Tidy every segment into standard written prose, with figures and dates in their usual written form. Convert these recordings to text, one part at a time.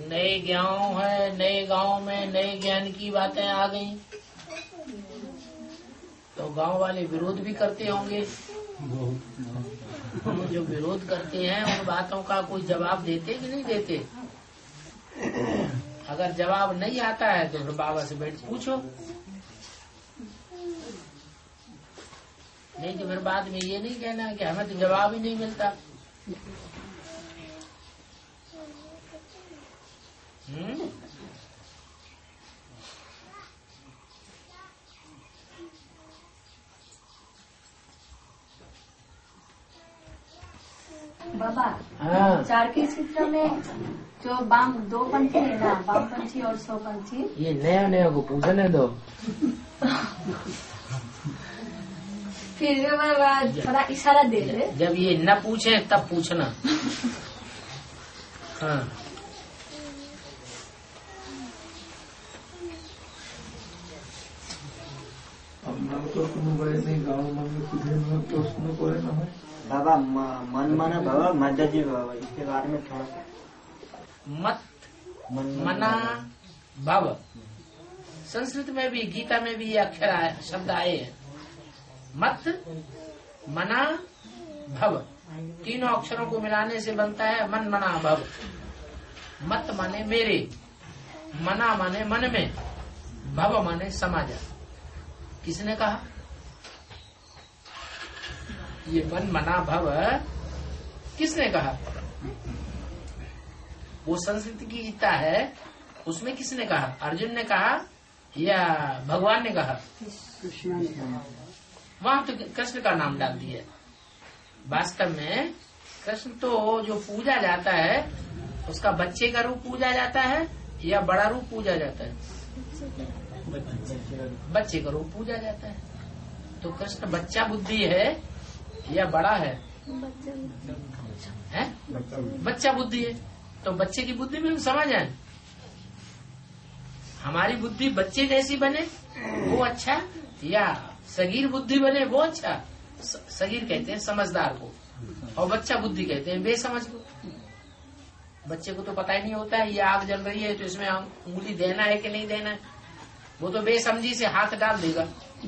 नए गांव है, नए गांव में नए ज्ञान की बातें आ गई तो गांव वाले विरोध भी करते होंगे। जो विरोध करते हैं उन बातों का कोई जवाब देते कि नहीं देते? अगर जवाब नहीं आता है तो फिर बाबा से बैठ पूछो, नहीं तो फिर बाद में ये नहीं कहना कि हमें तो जवाब ही नहीं मिलता। बाबा, हाँ। चार के चित्र में जो बाम दो पंछी है ना, बाम पंछी और सौ पंछी, ये नया नया को पूछने दो। फिर थोड़ा इशारा दे दे। जब ये न पूछे तब पूछना। हाँ। बाबा मन माना बाबा माताजी बाबा, इसके बारे में थोड़ा मत मना भव, संस्कृत में भी गीता में भी ये अक्षर आए, शब्द आए हैं। मत मना भव, तीनों अक्षरों को मिलाने से बनता है मन मना भव। मत माने मेरे, मना माने मन में, भव माने समाज। किसने कहा? ये मन मना भव किसने कहा? वो संस्कृत की गीता है, उसमें किसने कहा? अर्जुन ने कहा या भगवान ने कहा? वहां तो कृष्ण का नाम डाल दिया। वास्तव में कृष्ण तो जो पूजा जाता है उसका बच्चे का रूप पूजा जाता है या बड़ा रूप पूजा जाता है? बच्चे का रूप पूजा जाता है। तो कृष्ण बच्चा बुद्धि है या बड़ा है? बच्चा बुद्धि है। तो बच्चे की बुद्धि में हम समझ आए। हमारी बुद्धि बच्चे जैसी बने वो अच्छा, या सगीर बुद्धि बने वो अच्छा? सगीर कहते हैं समझदार को, और बच्चा बुद्धि कहते हैं बेसमझ को। बच्चे को तो पता ही नहीं होता है ये आग जल रही है तो इसमें उंगली देना है कि नहीं देना है, वो तो बेसमझी से हाथ डाल देगा।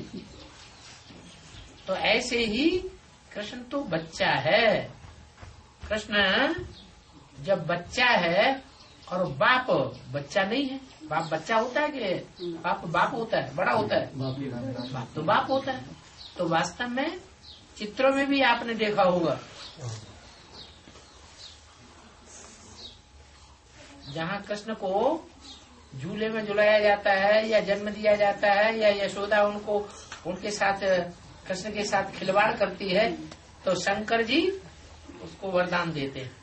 तो ऐसे ही कृष्ण तो बच्चा है। कृष्ण जब बच्चा है और बाप बच्चा नहीं है। बाप बच्चा होता है कि बाप होता है? बड़ा होता है बाप, तो बाप होता है। तो वास्तव में चित्रों में भी आपने देखा होगा, जहाँ कृष्ण को झूले में झुलाया जाता है या जन्म दिया जाता है या यशोदा उनको उनके साथ कृष्ण के साथ खिलवाड़ करती है तो शंकर जी उसको वरदान देते हैं।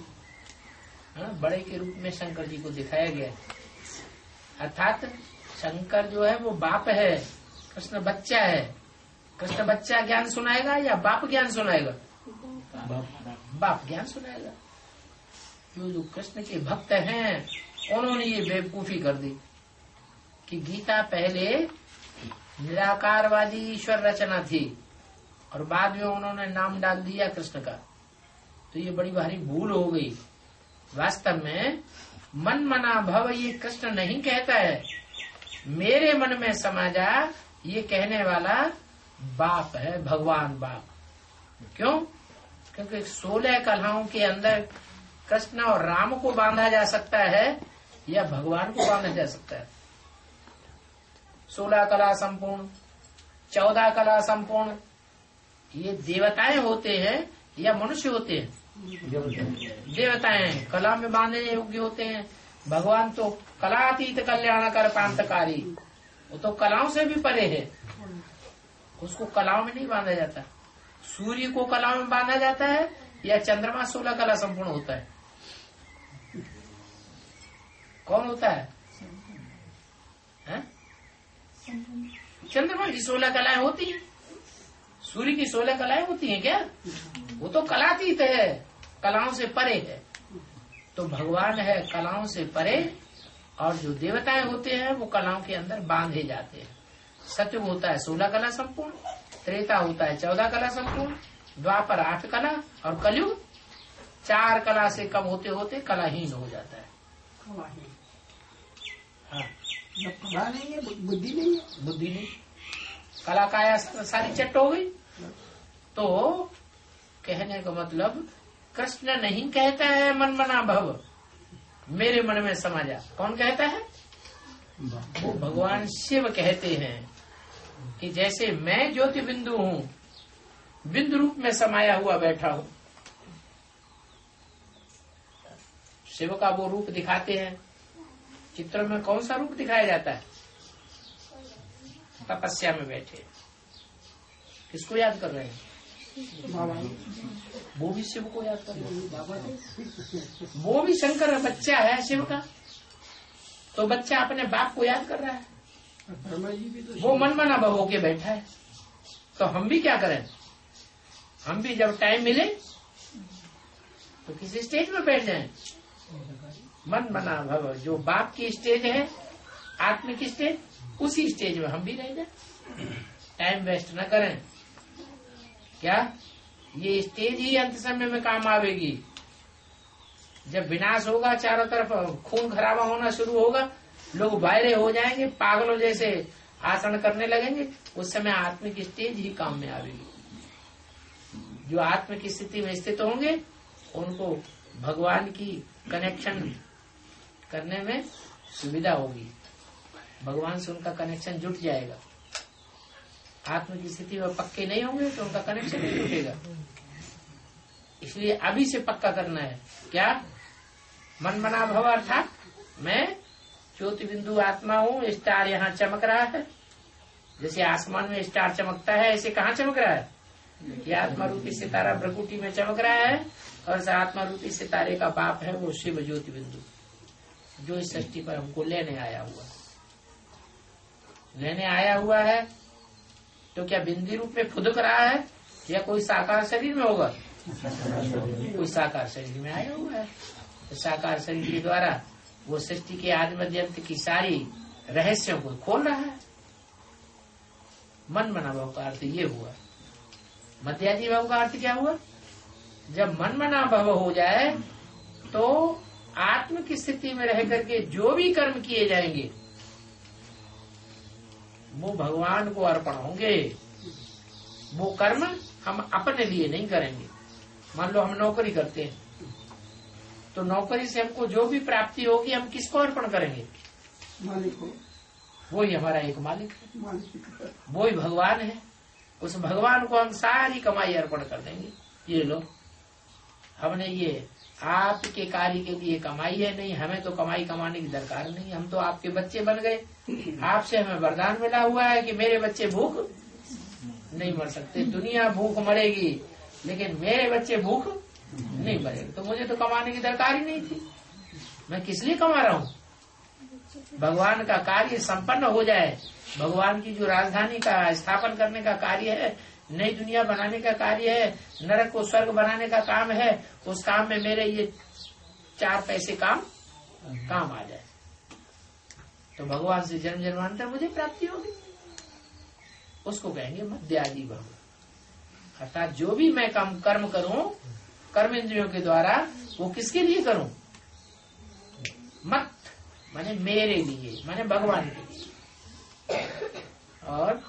बड़े के रूप में शंकर जी को दिखाया गया, अर्थात शंकर जो है वो बाप है, कृष्ण बच्चा है। कृष्ण बच्चा ज्ञान सुनाएगा या बाप ज्ञान सुनाएगा? बाप ज्ञान सुनाएगा। जो कृष्ण के भक्त हैं उन्होंने ये बेवकूफी कर दी कि गीता पहले निराकारवादी ईश्वर रचना थी और बाद में उन्होंने नाम डाल दिया कृष्ण का। तो ये बड़ी भारी भूल हो गई। वास्तव में मन मना भव ये कृष्ण नहीं कहता है, मेरे मन में समा जा ये कहने वाला बाप है, भगवान बाप। क्यों? क्योंकि 16 कलाओं के अंदर कृष्ण और राम को बांधा जा सकता है या भगवान को बांधा जा सकता है। 16 कला संपूर्ण, 14 कला संपूर्ण, ये देवताएं होते हैं या मनुष्य होते हैं? देवताएं कला में बांधने योग्य होते हैं। भगवान तो कलातीत कल्याणकर पांतकारी, वो तो कलाओं से भी परे है, उसको कलाओं में नहीं बांधा जाता। सूर्य को कलाओं में बांधा जाता है या चंद्रमा 16 कला संपूर्ण होता है? कौन होता है? चंद्रमा की 16 कलाएं होती हैं, सूर्य की 16 कलाएं होती हैं क्या? वो तो कलातीत है, कलाओं से परे है। तो भगवान है कलाओं से परे, और जो देवताएं होते हैं वो कलाओं के अंदर बांधे जाते हैं। सत्युग होता है 16 कला संपूर्ण, त्रेता होता है 14 कला संपूर्ण, द्वापर 8 कला, और कलयुग 4 कला से कम होते होते कलाहीन हो जाता है। हाँ, जब कला नहीं है, बुद्धि नहीं है, बुद्धि नहीं, कला काया सारी चट हो गई। तो कहने का मतलब कृष्ण नहीं कहता है मन मना भव, मेरे मन में समा जा। कौन कहता है? वो भगवान शिव कहते हैं कि जैसे मैं ज्योति बिंदु हूँ, बिंदु रूप में समाया हुआ बैठा हूँ। शिव का वो रूप दिखाते हैं चित्र में। कौन सा रूप दिखाया जाता है? तपस्या में बैठे। किसको याद कर रहे हैं? वो भी शिव को याद कर रहे हैं। वो भी शंकर बच्चा है शिव का, तो बच्चा अपने बाप को याद कर रहा है। वो मन मना भव होके बैठा है। तो हम भी क्या करें? हम भी जब टाइम मिले तो किसी स्टेज में बैठ जाएं। मन मना भव जो बाप की स्टेज है, आत्मिक स्टेज, उसी स्टेज में हम भी रह जाए। टाइम वेस्ट न करें। क्या ये स्टेज ही अंत समय में काम आवेगी? जब विनाश होगा, चारों तरफ खून खराबा होना शुरू होगा, लोग वायरे हो जाएंगे, पागलों जैसे आसन करने लगेंगे, उस समय आत्मिक स्टेज ही काम में आवेगी। जो आत्मिक स्थिति में स्थित होंगे उनको भगवान की कनेक्शन करने में सुविधा होगी, भगवान से उनका कनेक्शन जुट जाएगा। आत्म की स्थिति में पक्के नहीं होंगे तो उनका कनेक्शन नहीं जुटेगा। इसलिए अभी से पक्का करना है। क्या? मन मना भव, अर्थात मैं ज्योति बिंदु आत्मा हूँ। स्टार यहाँ चमक रहा है, जैसे आसमान में स्टार चमकता है, ऐसे कहाँ चमक रहा है? कि आत्मा रूपी सितारा भ्रकुटी में चमक रहा है, और इस आत्मा रूपी सितारे का बाप है वो शिव ज्योति बिंदु, जो इस सृष्टि पर हमको लेने आया हुआ है। तो क्या बिंदी रूप में फुदक रहा है या कोई साकार शरीर में होगा? कोई साकार शरीर में आया हुआ है। तो साकार शरीर के द्वारा वो सृष्टि के आदि मध्य अंत की सारी रहस्यों को खोल रहा है। मन मना भव का अर्थ ये हुआ। मध्याजी भाव का अर्थ क्या हुआ? जब मन मना भव हो जाए तो आत्म की स्थिति में रह करके जो भी कर्म किए जाएंगे वो भगवान को अर्पण होंगे। वो कर्म हम अपने लिए नहीं करेंगे। मान लो हम नौकरी करते हैं, तो नौकरी से हमको जो भी प्राप्ति होगी हम किसको अर्पण करेंगे? मालिक को। वही हमारा एक मालिक है, वही भगवान है। उस भगवान को हम सारी कमाई अर्पण कर देंगे। ये लो, हमने ये आपके कार्य के लिए कमाई है, नहीं हमें तो कमाई कमाने की दरकार नहीं, हम तो आपके बच्चे बन गए। आपसे हमें वरदान मिला हुआ है कि मेरे बच्चे भूख नहीं मर सकते। दुनिया भूख मरेगी लेकिन मेरे बच्चे भूख नहीं मरेंगे। तो मुझे तो कमाने की दरकार ही नहीं थी। मैं किस लिए कमा रहा हूँ? भगवान का कार्य संपन्न हो जाए। भगवान की जो राजधानी का स्थापन करने का कार्य है, नई दुनिया बनाने का कार्य है, नरक को स्वर्ग बनाने का काम है, उस काम में मेरे ये 4 पैसे काम आ जाए तो भगवान से जन्म जन्मांतर मुझे प्राप्ति होगी। उसको कहेंगे मध्याजी भव। अर्थात जो भी मैं कर्म करूं कर्म इंद्रियों के द्वारा, वो किसके लिए करूं? मत माने मेरे लिए, माने भगवान के लिए। और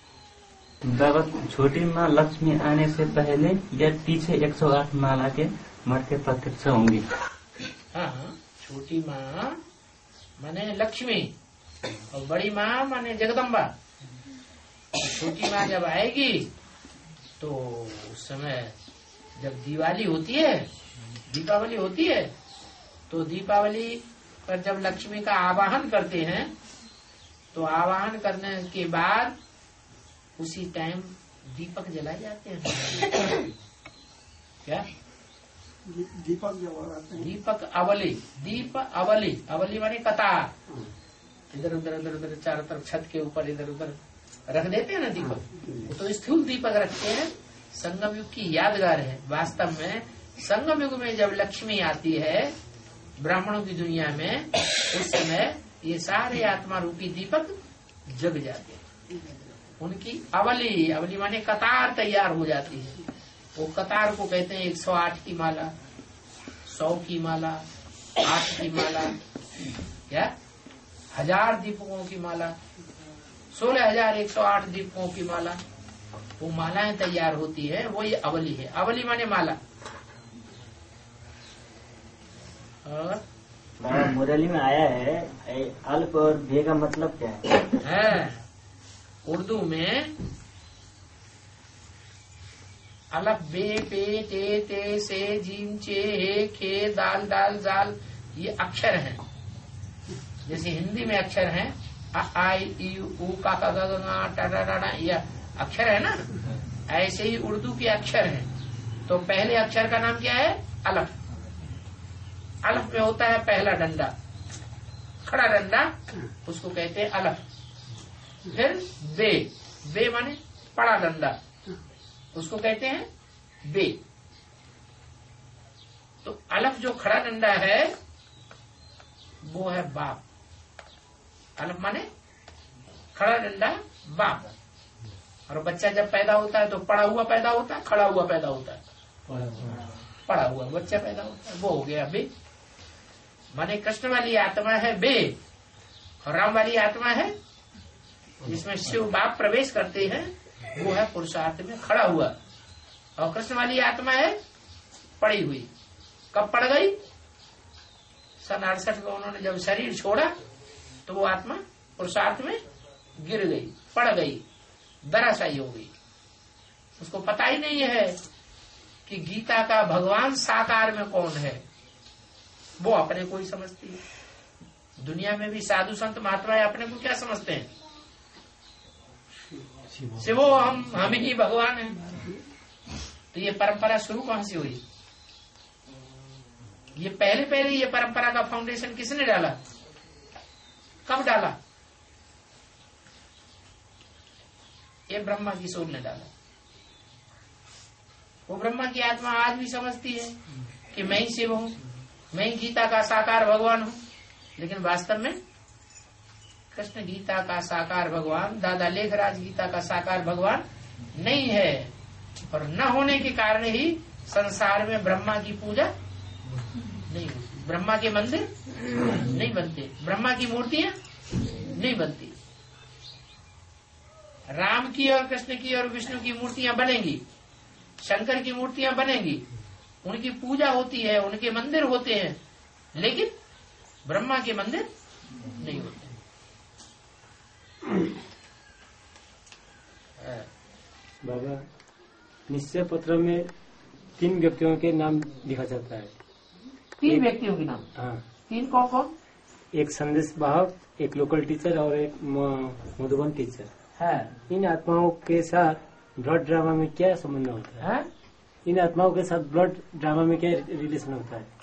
छोटी माँ लक्ष्मी आने से पहले या पीछे 108 माला के मठ के प्रत्यक्ष होंगी। हाँ, छोटी माँ माने लक्ष्मी और बड़ी माँ माने जगदम्बा। छोटी माँ जब आएगी तो उस समय जब दिवाली होती है, दीपावली होती है, तो दीपावली पर जब लक्ष्मी का आवाहन करते हैं तो आवाहन करने के बाद उसी टाइम दीपक जलाए जाते हैं। क्या? दीपक जलाते हैं। दीपक अवली, दीप अवली, अवली माने कतार। इधर उधर चारों तरफ छत के ऊपर इधर उधर रख देते हैं ना दीपक। तो स्थूल दीपक रखते हैं। संगम युग की यादगार है। वास्तव में संगम युग में जब लक्ष्मी आती है ब्राह्मणों की दुनिया में, उस समय ये सारे आत्मा रूपी दीपक जग जाते हैं। उनकी अवली, अवली माने कतार तैयार हो जाती है। वो कतार को कहते हैं 108 की माला, 100 की माला, 8 की माला, क्या 1000 दीपकों की माला, 16,108 दीपकों की माला, वो मालाएं तैयार होती है, वो ये अवली है। अवली माने माला। और मुरली में आया है अल्प और भे का मतलब क्या है? उर्दू में अलफ बे पे ते ते से जीम चे हे खे दाल दाल जाल, ये अक्षर हैं। जैसे हिंदी में अक्षर हैं अ आई ई उ का टा टा टा, ये अक्षर है ना, ऐसे ही उर्दू के अक्षर हैं। तो पहले अक्षर का नाम क्या है? अलफ। अलफ में होता है पहला डंडा, खड़ा डंडा, उसको कहते हैं अलफ। फिर बे, बे माने बड़ा डंडा, उसको कहते हैं बे। तो अलफ जो खड़ा डंडा है वो है बाप। अलफ माने खड़ा डंडा बाप। और बच्चा जब पैदा होता है तो पड़ा हुआ पैदा होता है, खड़ा हुआ पैदा होता है, पड़ा हुआ बच्चा पैदा होता है, वो हो गया बे। माने कृष्ण वाली आत्मा है बे, और राम वाली आत्मा है जिसमें शिव बाप प्रवेश करते हैं, वो है पुरुषार्थ में खड़ा हुआ। और कृष्ण वाली आत्मा है पड़ी हुई। कब पड़ गई? सन 68 में उन्होंने जब शरीर छोड़ा तो वो आत्मा पुरुषार्थ में गिर गई, पड़ गई, दराशायी हो गई। उसको पता ही नहीं है कि गीता का भगवान साकार में कौन है, वो अपने को ही समझती है। दुनिया में भी साधु संत महात्मा अपने को क्या समझते हैं? शिवो हम ही भगवान हैं। तो ये परंपरा शुरू कहां से हुई? ये पहले ये परंपरा का फाउंडेशन किसने डाला? कब डाला? ये ब्रह्मा की सोल ने डाला। वो ब्रह्मा की आत्मा आज भी समझती है कि मैं ही शिव हूं, मैं ही गीता का साकार भगवान हूं। लेकिन वास्तव में कृष्ण गीता का साकार भगवान, दादा लेखराज गीता का साकार भगवान नहीं है। और न होने के कारण ही संसार में ब्रह्मा की पूजा नहीं होती, ब्रह्मा के मंदिर नहीं बनते, ब्रह्मा की मूर्तियां नहीं बनती। राम की और कृष्ण की और विष्णु की मूर्तियां बनेंगी, शंकर की मूर्तियां बनेंगी, उनकी पूजा होती है, उनके मंदिर होते हैं, लेकिन ब्रह्मा के मंदिर नहीं होते। बाबा, निश्चय पत्र में 3 व्यक्तियों के नाम लिखा जाता है। 3 व्यक्तियों के नाम? हाँ। 3 कौन कौन? एक संदेश वाहक, एक लोकल टीचर और एक मधुबन टीचर है। इन आत्माओं के साथ ब्लड ड्रामा में क्या संबंध होता है? इन आत्माओं के साथ ब्लड ड्रामा में क्या रिलेशन होता है?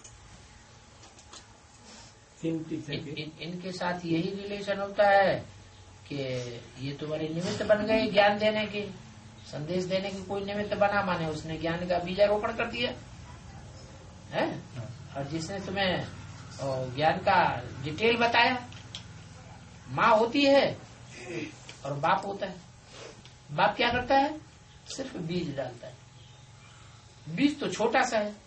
इनके साथ यही रिलेशन होता है कि ये तुम्हारे निमित्त बन गए ज्ञान देने के, संदेश देने की। कोई निमित्त बना माने उसने ज्ञान का बीजारोपण कर दिया है। और जिसने तुम्हें ज्ञान का डिटेल बताया, माँ होती है और बाप होता है। बाप क्या करता है? सिर्फ बीज डालता है। बीज तो छोटा सा है,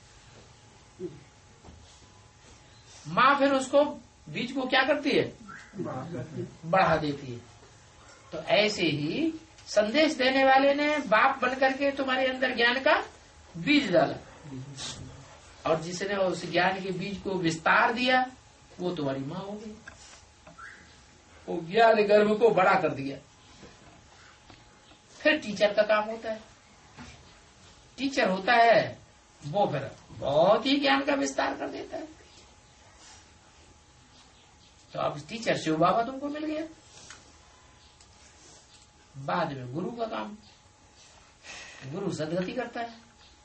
माँ फिर उसको बीज को क्या करती है? बढ़ा देती है। तो ऐसे ही संदेश देने वाले ने बाप बनकर के तुम्हारे अंदर ज्ञान का बीज डाला, और जिसने उस ज्ञान के बीज को विस्तार दिया वो तुम्हारी माँ हो गई। वो ज्ञान गर्भ को बड़ा कर दिया। फिर टीचर का काम होता है। टीचर होता है वो फिर बहुत ही ज्ञान का विस्तार कर देता है। तो अब टीचर शिव बाबा तुमको मिल गया। बाद में गुरु का काम, गुरु सदगति करता है।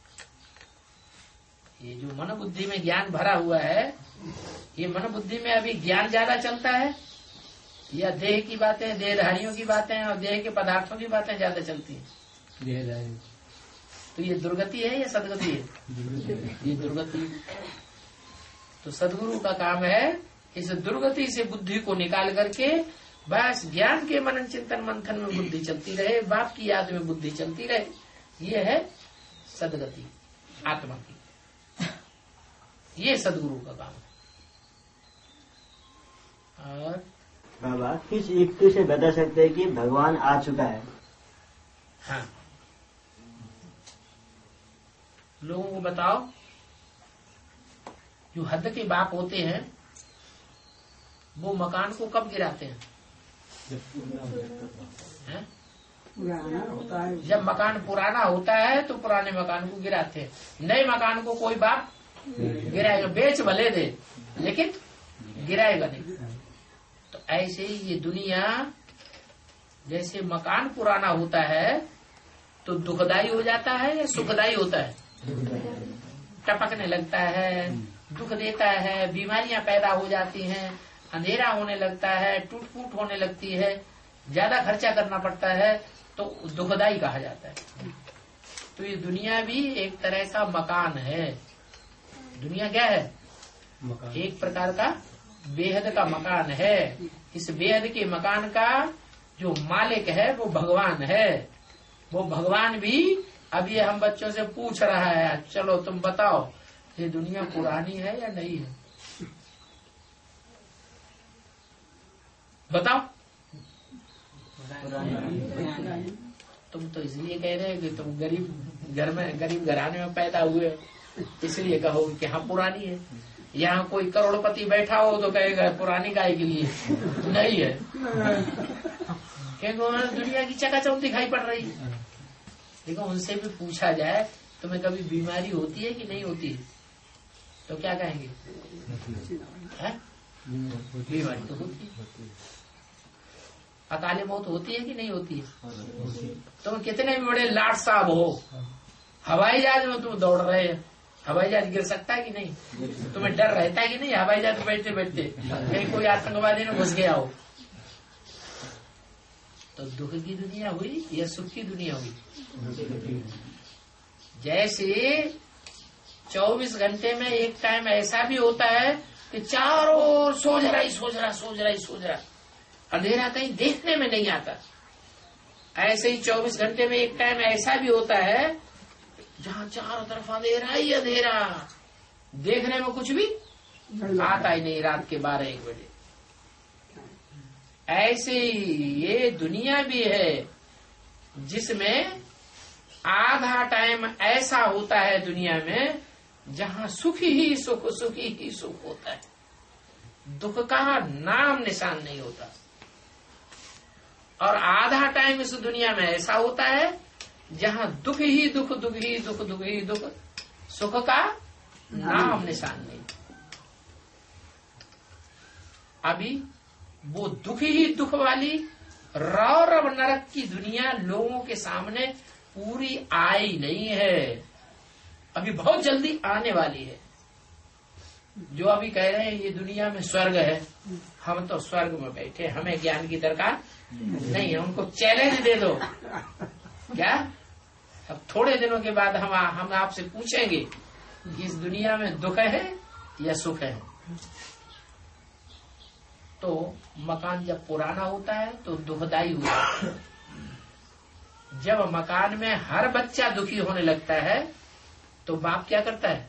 ये जो मन बुद्धि में ज्ञान भरा हुआ है, ये मन बुद्धि में अभी ज्ञान ज्यादा चलता है या देह की बातें, देहधारियों की बातें और देह के पदार्थों की बातें ज्यादा चलती है? देहधारी। तो ये दुर्गति है या सदगति है? ये दुर्गति। तो सदगुरु का काम है इस दुर्गति से बुद्धि को निकाल करके बस ज्ञान के मनन चिंतन मंथन में बुद्धि चलती रहे, बाप की याद में बुद्धि चलती रहे। ये है सदगति आत्मा की। ये सदगुरु का काम है। बाबा किस युक्ति से बता सकते हैं कि भगवान आ चुका है? हाँ, लोगों को बताओ, जो हद के बाप होते हैं वो मकान को कब गिराते हैं? पुराना होता है। जब मकान पुराना होता है तो पुराने मकान को गिराते हैं। नए मकान को कोई बाप गिराएगा, बेच भले दे लेकिन गिराएगा नहीं। तो ऐसे ही ये दुनिया, जैसे मकान पुराना होता है तो दुखदाई हो जाता है या सुखदाई होता है? टपकने लगता है, दुख देता है, बीमारियां पैदा हो जाती हैं, अंधेरा होने लगता है, टूट फूट होने लगती है, ज्यादा खर्चा करना पड़ता है, तो दुखदाई कहा जाता है। तो ये दुनिया भी एक तरह का मकान है। दुनिया क्या है? एक प्रकार का बेहद का मकान है। इस बेहद के मकान का जो मालिक है वो भगवान है। वो भगवान भी अब ये हम बच्चों से पूछ रहा है, चलो तुम बताओ ये दुनिया पुरानी है या नहीं है? बताओ। तुम तो इसलिए कह रहे हो कि तुम गरीब घर में, गरीब घराने में पैदा हुए, इसलिए कहो कि हाँ पुरानी है। यहाँ कोई करोड़पति बैठा हो तो कहेगा पुरानी गाय के लिए नहीं है, क्योंकि दुनिया की चकाचौंध दिखाई पड़ रही है। देखो, उनसे भी पूछा जाए तुम्हें कभी बीमारी होती है कि नहीं होती है, तो क्या कहेंगे? बीमारी तो होती है। अकाले मौत होती है कि नहीं होती है? तुम कितने भी बड़े लाट साहब हो, हवाई जहाज में तुम दौड़ रहे हैं, हवाई जहाज गिर सकता है कि नहीं? तुम्हें डर रहता है कि नहीं हवाई जहाज बैठते बैठते कहीं कोई आतंकवादी ने घुस गया हो? तो दुख की दुनिया हुई या सुख की दुनिया हुई? जैसे 24 घंटे में एक टाइम ऐसा भी होता है कि चारों ओर सोच रहा, अंधेरा कहीं देखने में नहीं आता। ऐसे ही 24 घंटे में एक टाइम ऐसा भी होता है जहाँ चारों तरफ अंधेरा ही अंधेरा, देखने में कुछ भी आता ही नहीं रात के 12-1 बजे। ऐसे ये दुनिया भी है जिसमें आधा टाइम ऐसा होता है दुनिया में जहाँ सुख ही सुख होता है, दुख का नाम निशान नहीं होता। और आधा टाइम इस दुनिया में ऐसा होता है जहाँ दुख ही दुख, सुख का नाम निशान नहीं। अभी वो दुख ही दुख वाली रौरव नरक की दुनिया लोगों के सामने पूरी आई नहीं है, अभी बहुत जल्दी आने वाली है। जो अभी कह रहे हैं ये दुनिया में स्वर्ग है, हम तो स्वर्ग में बैठे, हमें ज्ञान की दरकार नहीं है, उनको चैलेंज दे दो। क्या अब थोड़े दिनों के बाद हम आपसे पूछेंगे कि इस दुनिया में दुख है या सुख है? तो मकान जब पुराना होता है तो दुखदाई होता है। जब मकान में हर बच्चा दुखी होने लगता है तो बाप क्या करता है?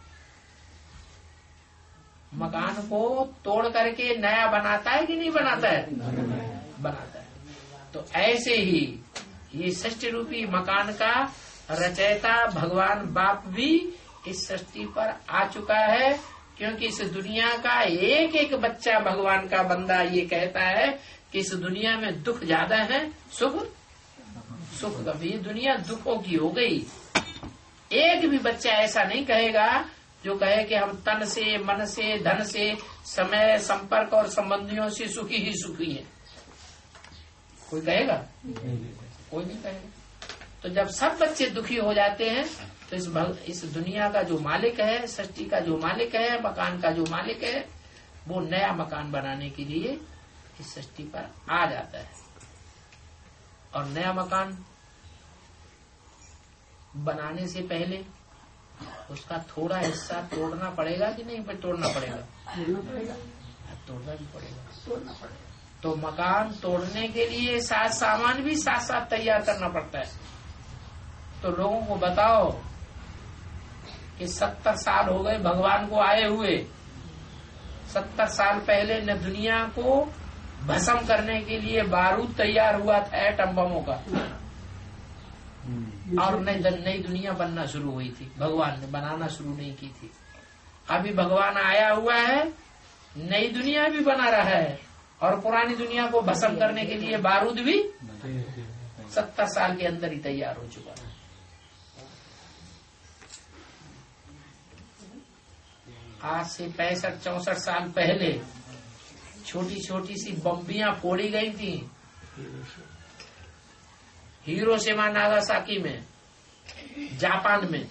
मकान को तोड़ करके नया बनाता है कि नहीं बनाता है? बनाता है। तो ऐसे ही ये सृष्टि रूपी मकान का रचयिता भगवान बाप भी इस सृष्टि पर आ चुका है, क्योंकि इस दुनिया का एक एक बच्चा भगवान का बंदा ये कहता है कि इस दुनिया में दुख ज्यादा है, सुख कम। ये दुनिया दुखों की हो गई। एक भी बच्चा ऐसा नहीं कहेगा जो कहे कि हम तन से, मन से, धन से, समय, संपर्क और संबंधियों से सुखी ही सुखी है। कोई कहेगा? कोई नहीं कहेगा। तो जब सब बच्चे दुखी हो जाते हैं तो इस दुनिया का जो मालिक है, सृष्टि का जो मालिक है, मकान का जो मालिक है, वो नया मकान बनाने के लिए इस सृष्टि पर आ जाता है। और नया मकान बनाने से पहले उसका थोड़ा हिस्सा तोड़ना पड़ेगा कि नहीं तोड़ना पड़ेगा? तोड़ना भी पड़ेगा। तो मकान तोड़ने के लिए साथ सामान भी साथ साथ तैयार करना पड़ता है। तो लोगों को बताओ कि 70 साल हो गए भगवान को आए हुए। 70 साल पहले न दुनिया को भस्म करने के लिए बारूद तैयार हुआ था एटम बमों का, और नई दुनिया बनना शुरू हुई थी। भगवान ने बनाना शुरू नहीं की थी। अभी भगवान आया हुआ है, नई दुनिया भी बना रहा है, और पुरानी दुनिया को भस्म करने के लिए बारूद भी 70 साल के अंदर ही तैयार हो चुका है। आज से 65-64 साल पहले छोटी छोटी सी बम्बियां फोड़ी गई थी हिरोशिमा नागासाकी में, जापान में,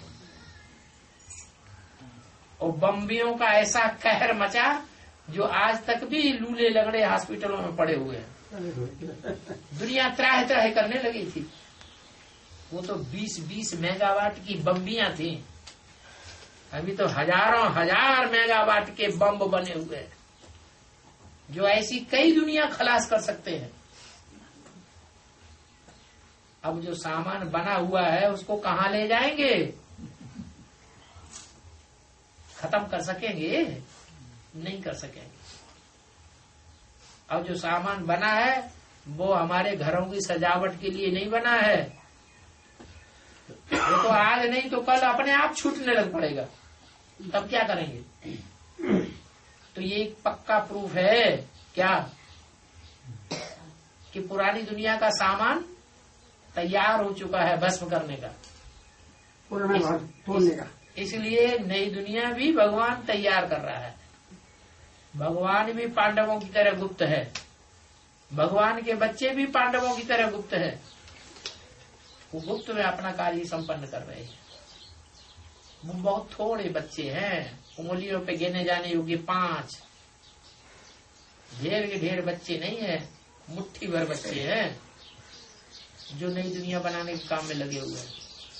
और बम्बियों का ऐसा कहर मचा जो आज तक भी लूले लगड़े हॉस्पिटलों में पड़े हुए हैं। दुनिया त्राह त्राह करने लगी थी। वो तो 20-20 मेगावाट की बम्बियां थी, अभी तो हजार मेगावाट के बम बने हुए हैं, जो ऐसी कई दुनिया खलास कर सकते हैं। अब जो सामान बना हुआ है उसको कहाँ ले जाएंगे? खत्म कर सकेंगे? नहीं कर सकेंगे। अब जो सामान बना है वो हमारे घरों की सजावट के लिए नहीं बना है, वो तो आज नहीं तो कल अपने आप छूटने लग पड़ेगा। तब क्या करेंगे? तो ये एक पक्का प्रूफ है क्या कि पुरानी दुनिया का सामान तैयार हो चुका है भस्म करने का, तोड़ने का। इसलिए नई दुनिया भी भगवान तैयार कर रहा है। भगवान भी पांडवों की तरह गुप्त है, भगवान के बच्चे भी पांडवों की तरह गुप्त है। वो गुप्त में अपना कार्य संपन्न कर रहे हैं। वो बहुत थोड़े बच्चे हैं, उंगलियों पे गिने जाने योग्य 5, ढेर के ढेर बच्चे नहीं है, मुट्ठी भर बच्चे हैं जो नई दुनिया बनाने के काम में लगे हुए हैं।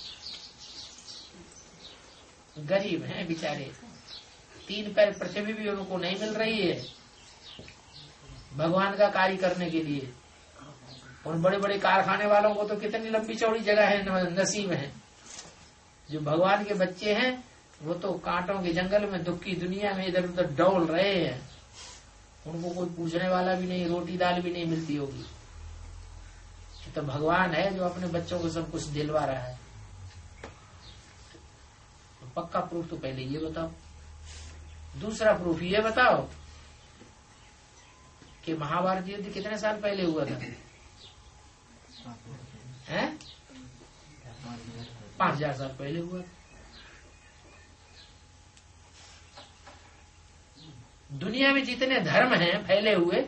गरीब हैं बेचारे, 3 पैर पृथ्वी भी उनको नहीं मिल रही है भगवान का कार्य करने के लिए। उन बड़े बड़े कारखाने वालों को तो कितनी लंबी चौड़ी जगह है, नसीब है। जो भगवान के बच्चे हैं वो तो कांटों के जंगल में, दुख की दुनिया में इधर उधर डोल रहे हैं। उनको कोई पूछने वाला भी नहीं, रोटी दाल भी नहीं मिलती होगी। तो भगवान है जो अपने बच्चों को सब कुछ दिलवा रहा है। तो पक्का प्रूफ तो पहले ये बताओ। दूसरा प्रूफ ये बताओ कि महाभारत युद्ध कितने साल पहले हुआ था? 5000 साल पहले हुआ। दुनिया में जितने धर्म हैं फैले हुए,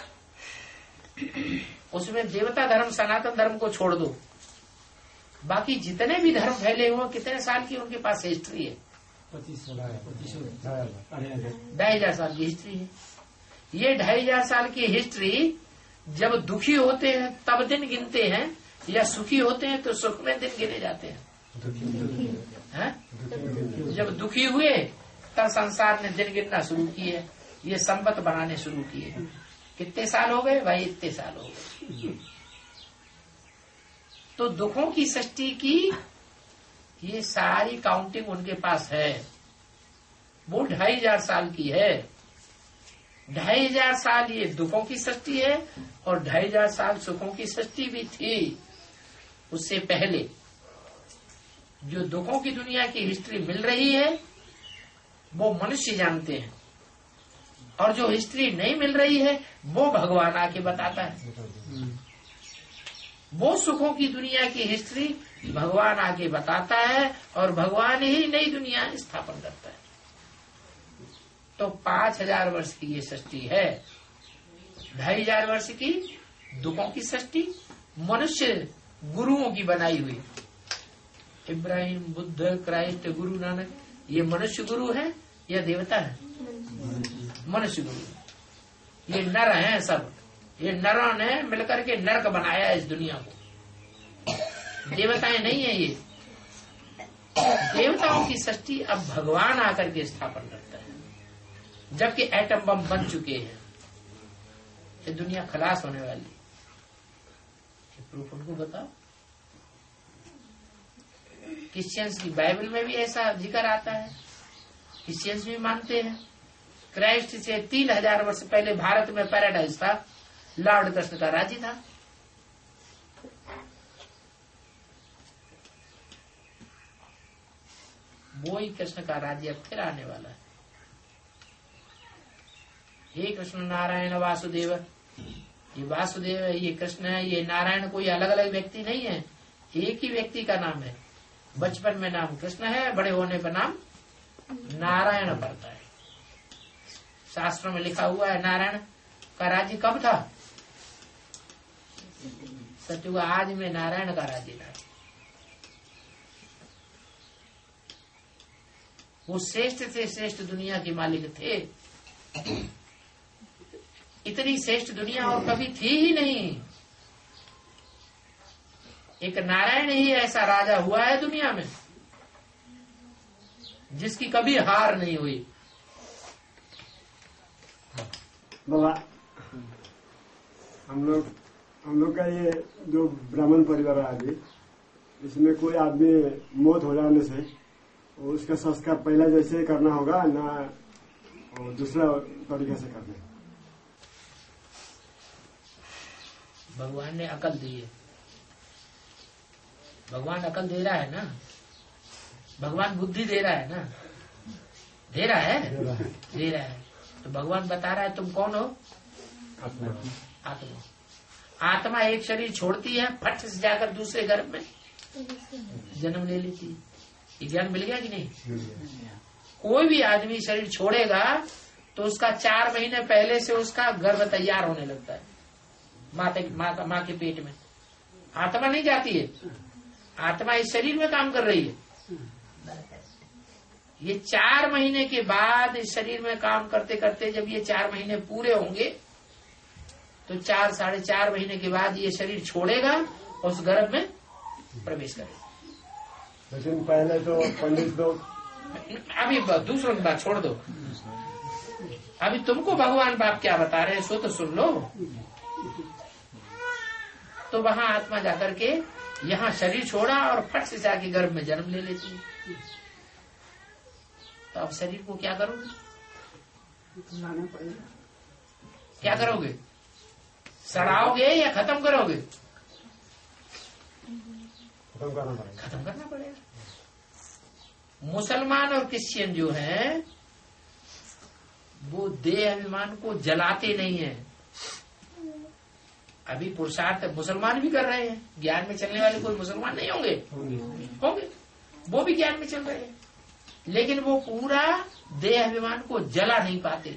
उसमें देवता धर्म, सनातन धर्म को छोड़ दो, बाकी जितने भी धर्म फैले हुए कितने साल की उनके पास हिस्ट्री है? 2500 साल की हिस्ट्री है। ये 2500 साल की हिस्ट्री जब दुखी होते हैं तब दिन गिनते हैं, या सुखी होते हैं तो सुख में दिन गिने जाते हैं? जब दुखी हुए तब संसार ने दिन गिनना शुरू किए, ये संपत बनाने शुरू किए। कितने साल हो गए भाई? इतने साल हो गए। तो दुखों की सृष्टि की ये सारी काउंटिंग उनके पास है। वो 2500 साल की है। 2500 साल ये दुखों की सृष्टि है, और 2500 साल सुखों की सृष्टि भी थी। उससे पहले जो दुखों की दुनिया की हिस्ट्री मिल रही है वो मनुष्य जानते हैं, और जो हिस्ट्री नहीं मिल रही है वो भगवान आके बताता है। वो सुखों की दुनिया की हिस्ट्री भगवान आके बताता है, और भगवान ही नई दुनिया स्थापन करता है। तो 5000 वर्ष की ये सृष्टि है। 2500 वर्ष की दुखों की सृष्टि मनुष्य गुरुओं की बनाई हुई। इब्राहिम, बुद्ध, क्राइस्ट, गुरु नानक, ये मनुष्य गुरु है या देवता है? मनुष्य गुरु। ये नर हैं सब, ये नरों ने मिलकर के नरक बनाया इस दुनिया को। देवताएं नहीं है ये। देवताओं की सृष्टि अब भगवान आकर के स्थापन करता है, जबकि एटम बम बन चुके हैं। ये दुनिया खलास होने वाली। प्रूफ उनको बताओ। क्रिश्चियंस की बाइबल में भी ऐसा जिक्र आता है, क्रिश्चियंस भी मानते हैं। क्राइस्ट से 3000 वर्ष पहले भारत में पैराडाइज था, लॉर्ड कृष्ण का राज्य था। वो ही कृष्ण का राज्य अब फिर आने वाला है। हे कृष्ण नारायण वासुदेव, ये वासुदेव है, ये कृष्ण है, ये नारायण कोई अलग अलग व्यक्ति नहीं है, एक ही व्यक्ति का नाम है। बचपन में नाम कृष्ण है, बड़े होने पर नाम नारायण पड़ता है। शास्त्रों में लिखा हुआ है नारायण का राज्य कब था? सत्युग आज में नारायण का राज्य था। वो श्रेष्ठ से श्रेष्ठ दुनिया के मालिक थे। इतनी श्रेष्ठ दुनिया और कभी थी ही नहीं। एक नारायण ही ऐसा राजा हुआ है दुनिया में जिसकी कभी हार नहीं हुई। बाबा, हम लोग का ये जो ब्राह्मण परिवार है अभी, इसमें कोई आदमी मौत हो जाने से उसका संस्कार पहला जैसे करना होगा ना, और दूसरा तरीके से करना। भगवान ने अकल दी है। भगवान अकल दे रहा है ना, भगवान बुद्धि दे रहा है ना, दे रहा है। तो भगवान बता रहा है तुम कौन हो? आत्मा। आत्मा एक शरीर छोड़ती है, फट से जाकर दूसरे गर्भ में जन्म ले लेती है। ये ज्ञान मिल गया कि नहीं? कोई भी आदमी शरीर छोड़ेगा तो उसका 4 महीने पहले से उसका गर्भ तैयार होने लगता है माँ के पेट में। आत्मा नहीं जाती है, आत्मा इस शरीर में काम कर रही है। ये 4 महीने के बाद इस शरीर में काम करते करते जब ये 4 महीने पूरे होंगे तो 4-4.5 महीने के बाद ये शरीर छोड़ेगा और उस गर्भ में प्रवेश करेगा। लेकिन पहले तो पंडित लोग, अभी दूसरों की बात छोड़ दो, अभी तुमको भगवान बाप क्या बता रहे हैं सो तो सुन लो। तो वहां आत्मा जाकर के यहाँ शरीर छोड़ा और फट से जाके गर्भ में जन्म ले लेती है। तो अब शरीर को क्या करोगे? क्या करोगे? सड़ाओगे या खत्म करोगे? खत्म करना पड़ेगा। मुसलमान और क्रिश्चियन जो है वो देह अभिमान को जलाते नहीं है। अभी पुरुषार्थ मुसलमान भी कर रहे हैं, ज्ञान में चलने वाले कोई मुसलमान नहीं होंगे, वो भी ज्ञान में चल रहे हैं, लेकिन वो पूरा देह अभिमान को जला नहीं पाते।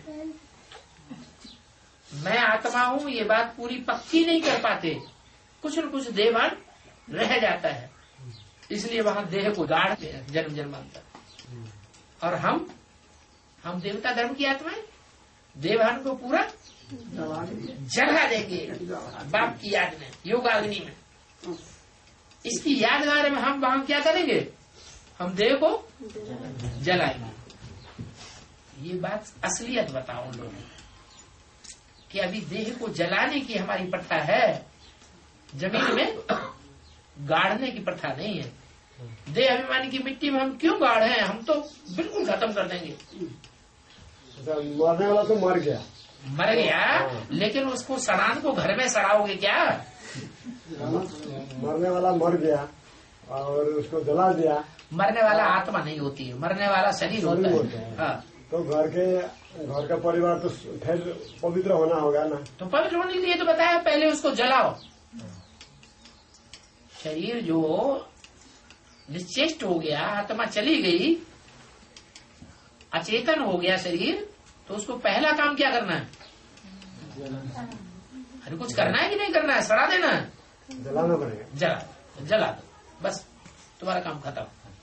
मैं आत्मा हूँ ये बात पूरी पक्की नहीं कर पाते, कुछ न कुछ देहभान रह जाता है, इसलिए वहां देह को गाड़ते हैं जन्म जन्मांतर। और हम देवता धर्म की आत्माएं देवभान को पूरा जला देंगे बाप की याद में, योगाग्नि में। इसकी यादगार में हम वहां क्या करेंगे? हम देह को जलाएंगे। ये बात असलियत बताओ उन लोगों कि अभी देह को जलाने की हमारी प्रथा है, जमीन में गाड़ने की प्रथा नहीं है। देह अभिमानी की मिट्टी में हम क्यों गाड़ हैं? हम तो बिल्कुल खत्म कर देंगे। मरने वाला तो मर गया, लेकिन उसको सड़ान को घर में सड़ाओगे क्या? मरने वाला मर गया और उसको जला दिया। मरने वाला आत्मा नहीं होती है, मरने वाला शरीर होता है। हाँ। तो घर का परिवार तो फिर पवित्र होना होगा ना। तो पवित्र होने के लिए तो बताया पहले उसको जलाओ। शरीर जो निश्चेष्ट हो गया, आत्मा चली गई, अचेतन हो गया शरीर, तो उसको पहला काम क्या करना है? अरे कुछ करना है कि नहीं करना है? सड़ा देना है, जलाना पड़ेगा। जला दो, बस तुम्हारा काम खत्म।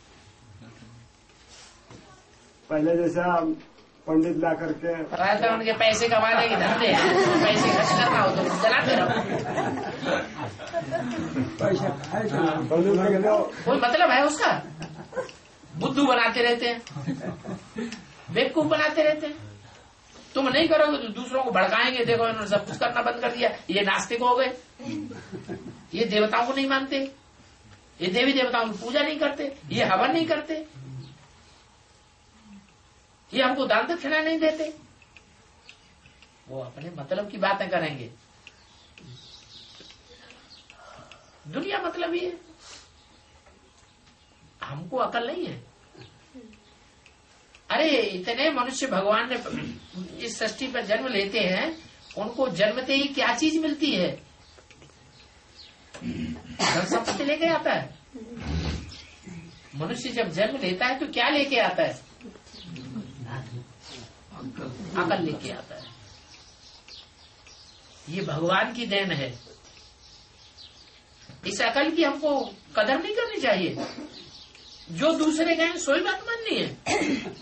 पहले जैसा पंडित ला करके तो उनके पैसे कमाने के धंधे हैं, पैसे खर्च करना हो तो जलाते रहो। कोई मतलब है उसका? बुद्धू बनाते रहते हैं, बेवकूफ बनाते रहते हैं। तुम नहीं करोगे तो दूसरों को भड़काएंगे, देखो इन्होंने सब कुछ करना बंद कर दिया, ये नास्तिक हो गए, ये देवताओं को नहीं मानते, ये देवी देवताओं की पूजा नहीं करते, ये हवन नहीं करते, ये हमको दान दक्षिणा नहीं देते। वो अपने मतलब की बातें करेंगे, दुनिया मतलब ही है, हमको अकल नहीं है। अरे इतने मनुष्य भगवान ने इस सृष्टि पर जन्म लेते हैं, उनको जन्मते ही क्या चीज मिलती है? धन संपत्ति लेके आता है। मनुष्य जब जन्म लेता है तो क्या लेके आता है? अकल लेके आता है। ये भगवान की देन है। इस अकल की हमको कदर नहीं करनी चाहिए। जो दूसरे गए सोई बात माननी है।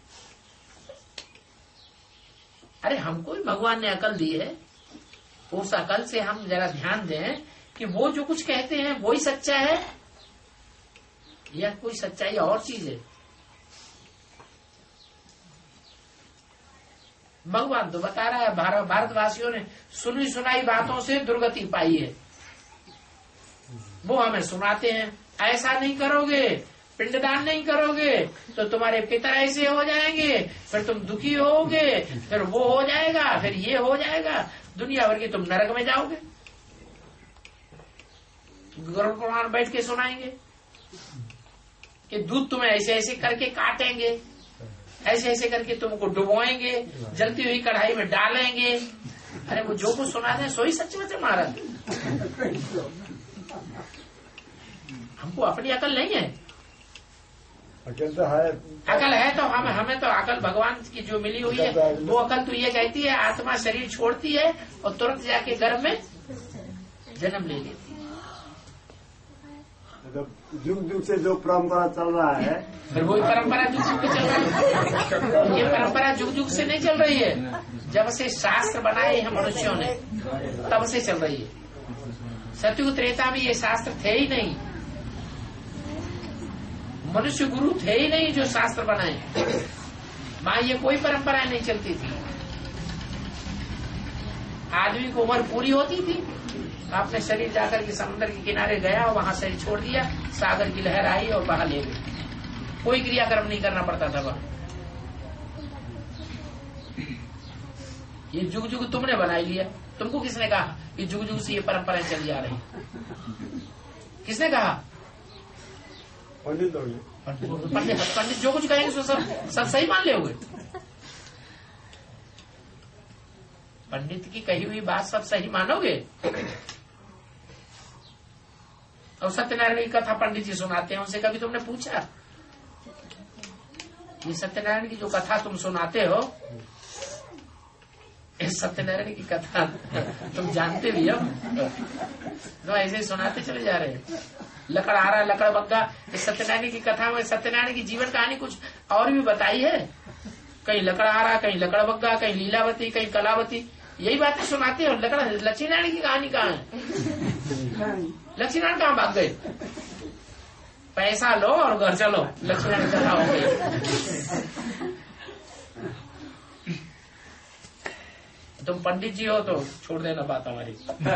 अरे हमको भी भगवान ने अकल दी है, उस अकल से हम जरा ध्यान दें कि वो जो कुछ कहते हैं वो ही सच्चा है या कोई सच्चाई और चीज है। भगवान तो बता रहा है, भारतवासियों ने सुनी सुनाई बातों से दुर्गति पाई है। वो हमें सुनाते हैं, ऐसा नहीं करोगे, पिंडदान नहीं करोगे तो तुम्हारे पितर ऐसे हो जाएंगे, फिर तुम दुखी होगे, फिर वो हो जाएगा, फिर ये हो जाएगा, दुनिया भर की तुम नरक में जाओगे। गरुड़ पुराण बैठ के सुनाएंगे कि दूध तुम्हें ऐसे ऐसे करके काटेंगे, ऐसे ऐसे करके तुमको डुबोएंगे, जलती हुई कढ़ाई में डालेंगे। अरे वो जो कुछ सुना रहे सोई सच में महाराज। हमको अपनी अकल नहीं है। अकल है तो हमें तो अकल भगवान की जो मिली हुई है, वो अकल तो ये कहती है आत्मा शरीर छोड़ती है और तुरंत जाके गर्भ में जन्म ले लेती है। युग युग से जो परंपरा चल रहा है, फिर वही परंपरा जुग जुग से चल रही है। ये परंपरा जुग जुग से नहीं चल रही है, जब से शास्त्र बनाए हैं मनुष्यों ने तब से चल रही है। सतयुग त्रेता में ये शास्त्र थे ही नहीं, मनुष्य गुरु थे ही नहीं जो शास्त्र बनाए। वहां ये कोई परंपरा नहीं चलती थी। आदमी को उम्र पूरी होती थी, अपने शरीर जाकर के समुद्र के किनारे गया और वहां शरीर छोड़ दिया, सागर की लहर आई और बहा ले गई। कोई क्रियाक्रम नहीं करना पड़ता था वहां। ये जुग जुग तुमने बनाई लिया। तुमको किसने कहा कि जुग जुग से ये परंपराएं चली आ रही? किसने कहा? पंडित लोग। पंडित जो कुछ कहेंगे तो सब सही मान लोगे। पंडित की कही हुई बात सब सही मानोगे? और सत्यनारायण की कथा पंडित जी सुनाते हैं, उनसे कभी तुमने पूछा ये सत्यनारायण की जो कथा तुम सुनाते हो, इस सत्यनारायण की कथा तुम जानते भी हो तो ऐसे ही सुनाते चले जा रहे हैं। लकड़ आ रहा लकड़ बग्गा, इस सत्यनारायण की कथा में सत्यनारायण की जीवन कहानी कुछ और भी बताई है। कहीं लकड़ आ रहा, कहीं लकड़ बग्गा, कहीं लीलावती, कहीं कलावती, यही बातें सुनाते हो। लक्ष्मीनारायण की कहानी कहाँ है? लक्ष्मीनारायण कहाँ भाग गए? पैसा लो और घर चलो, लक्ष्मीनारायण कथा हो गई। तुम पंडित जी हो तो छोड़ देना बात हमारी।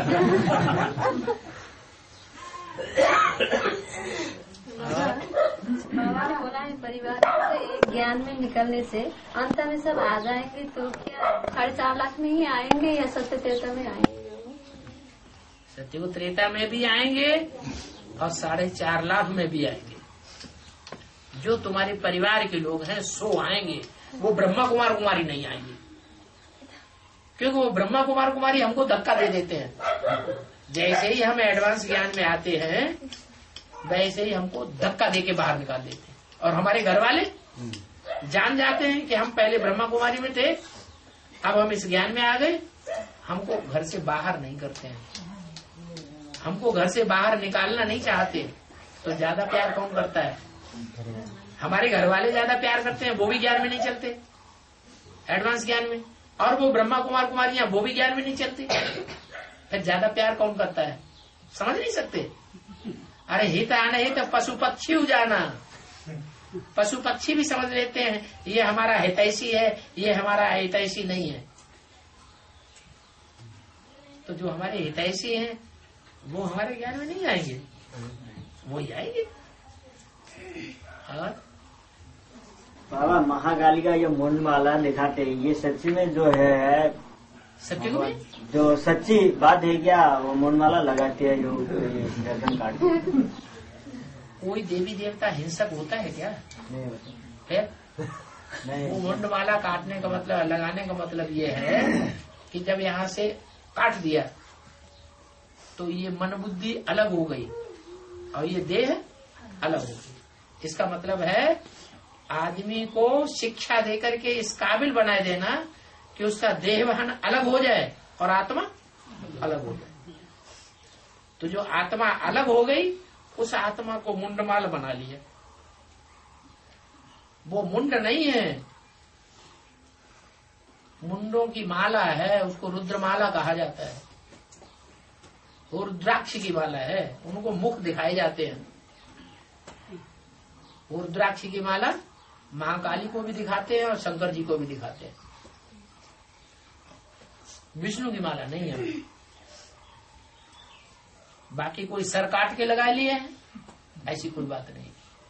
बाबा ने बोला है परिवार से ज्ञान में निकलने से अंत में सब आ जाएंगे, तो क्या 4.5 लाख में ही आएंगे या सत्य त्रेता में आएंगे? सत्ययुग त्रेता में भी आएंगे और 4.5 लाख में भी आएंगे। जो तुम्हारे परिवार के लोग हैं सो आएंगे, वो ब्रह्मा कुमार कुमारी नहीं आएंगे, क्योंकि वो ब्रह्मा कुमार कुमारी हमको धक्का दे देते हैं। जैसे ही हम एडवांस ज्ञान में आते हैं वैसे ही हमको धक्का दे के बाहर निकाल देते हैं। और हमारे घर वाले जान जाते हैं कि हम पहले ब्रह्मा कुमारी में थे, अब हम इस ज्ञान में आ गए, हमको घर से बाहर नहीं करते हैं, हमको घर से बाहर निकालना नहीं चाहते। तो ज्यादा प्यार कौन करता है? हमारे घर वाले ज्यादा प्यार करते हैं, वो भी ज्ञान में नहीं चलते, एडवांस ज्ञान में। और वो ब्रह्मा कुमार कुमारियां वो भी ज्ञान में नहीं चलती। फिर ज्यादा प्यार कौन करता है? समझ नहीं सकते। अरे हित आने हित पशु पक्षी उजाना, पशु पक्षी भी समझ लेते हैं ये हमारा हितैषी है, ये हमारा हितैषी नहीं है। तो जो हमारे हितैषी हैं वो हमारे ज्ञान में नहीं आएंगे, वो ही आएंगे। और बाबा महाकाली का ये मुंडमाला निखाते, ये सच्ची में जो है सत्युग में जो सच्ची बात है क्या, वो मुंडमाला लगाती है जो गर्दन काटती। कोई देवी देवता हिंसक होता है क्या? नहीं होता। फिर नहीं, वो मुंडमाला काटने का मतलब, लगाने का मतलब ये है कि जब यहाँ से काट दिया तो ये मन बुद्धि अलग हो गई और ये देह अलग हो गई। इसका मतलब है आदमी को शिक्षा देकर के इस काबिल बनाए देना कि उसका देह वहन अलग हो जाए और आत्मा अलग हो जाए। तो जो आत्मा अलग हो गई उस आत्मा को मुंडमाल बना लिया। वो मुंड नहीं है, मुंडों की माला है, उसको रुद्रमाला कहा जाता है। वो रुद्राक्ष की माला है, उनको मुख दिखाए जाते हैं। वो रुद्राक्ष की माला महाकाली को भी दिखाते हैं और शंकर जी को भी दिखाते हैं। विष्णु की माला नहीं है। बाकी कोई सर काट के लगा लिए है, ऐसी कोई बात नहीं।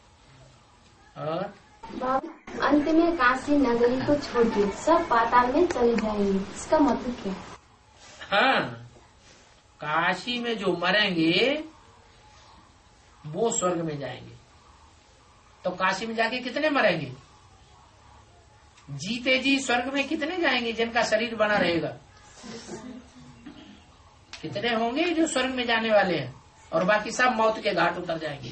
और अंत में काशी नगरी को छोड़ के सब पाताल में चले जाएंगे, इसका मतलब क्या? हाँ, काशी में जो मरेंगे वो स्वर्ग में जाएंगे। तो काशी में जाके कितने मरेंगे? जीते जी स्वर्ग में कितने जाएंगे जिनका शरीर बना रहेगा? कितने होंगे जो स्वर्ग में जाने वाले हैं, और बाकी सब मौत के घाट उतर जाएंगे।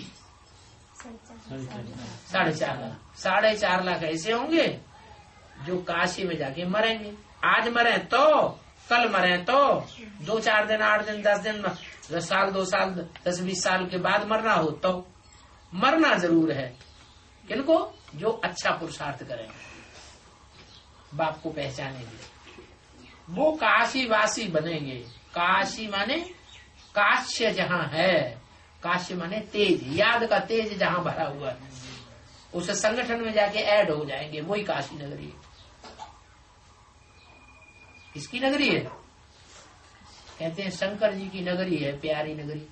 4.5 लाख। 4.5 लाख ऐसे होंगे जो काशी में जाके मरेंगे। आज मरे तो, कल मरे तो, 2-4 दिन, 8 दिन, 10 दिन, 10 साल, 2 साल, 10-20 साल के बाद मरना हो तो मरना जरूर है। किनको? जो अच्छा पुरुषार्थ करेंगे, बाप को पहचानेंगे, वो काशी वासी बनेंगे। काशी माने काश्य जहाँ है, काश्य माने तेज, याद का तेज जहाँ भरा हुआ है, उस संगठन में जाके ऐड हो जाएंगे। वही काशी नगरी है। किसकी नगरी है? कहते हैं शंकर जी की नगरी है, प्यारी नगरी।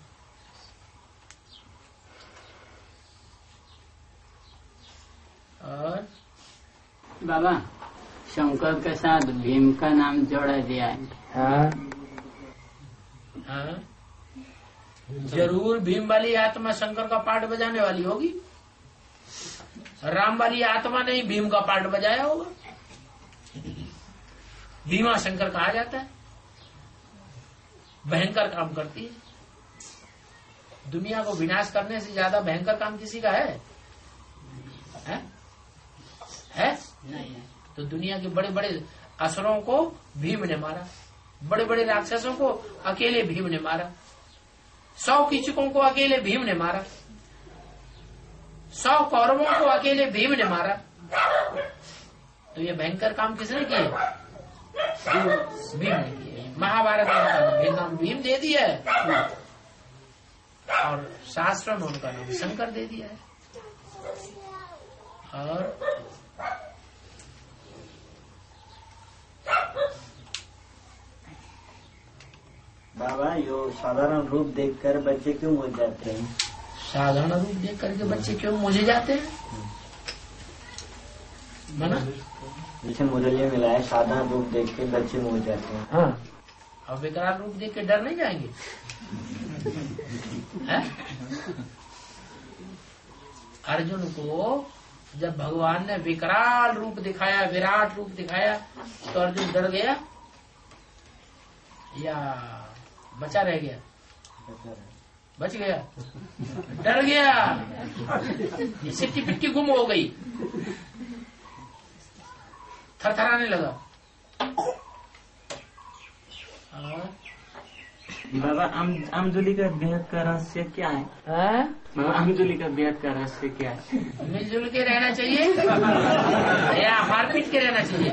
और बाबा, शंकर के साथ भीम का नाम जोड़ा दिया है। हाँ, जरूर भीम वाली आत्मा शंकर का पार्ट बजाने वाली होगी। राम वाली आत्मा ने ही भीम का पार्ट बजाया होगा। भीमा शंकर कहा जाता है। भयंकर काम करती है। दुनिया को विनाश करने से ज्यादा भयंकर काम किसी का है? नहीं। तो दुनिया के बड़े बड़े असुरों को भीम ने मारा, बड़े बड़े राक्षसों को अकेले भीम ने मारा, 100 कीचकों को अकेले भीम ने मारा, 100 कौरवों को अकेले भीम ने मारा। तो ये भयंकर काम किसने किए? भीम ने किए। महाभारत में नाम भीम दे दिया है और शास्त्र में उनका नाम शंकर दे दिया है। और बाबा, यो साधारण रूप देखकर बच्चे क्यों मुझ जाते हैं? साधारण रूप देख करके बच्चे क्यों मुझे जाते हैं? मना जैसे मुरलिया मिला है, साधारण रूप देख के बच्चे मुझ जाते हैं। हाँ, और विकराल रूप देख के डर नहीं जाएंगे? अर्जुन को जब भगवान ने विकराल रूप दिखाया, विराट रूप दिखाया, तो अर्जुन डर गया या बचा रह गया? बच गया। डर गया, सिट्टी पिट्टी गुम हो गई, थरथराने लगा। बाबा, आमजुली का बेहद का रहस्य क्या है? बाबा, आमजुली का बेहद का रहस्य क्या है? मिलजुल के रहना चाहिए या मारपीट के रहना चाहिए?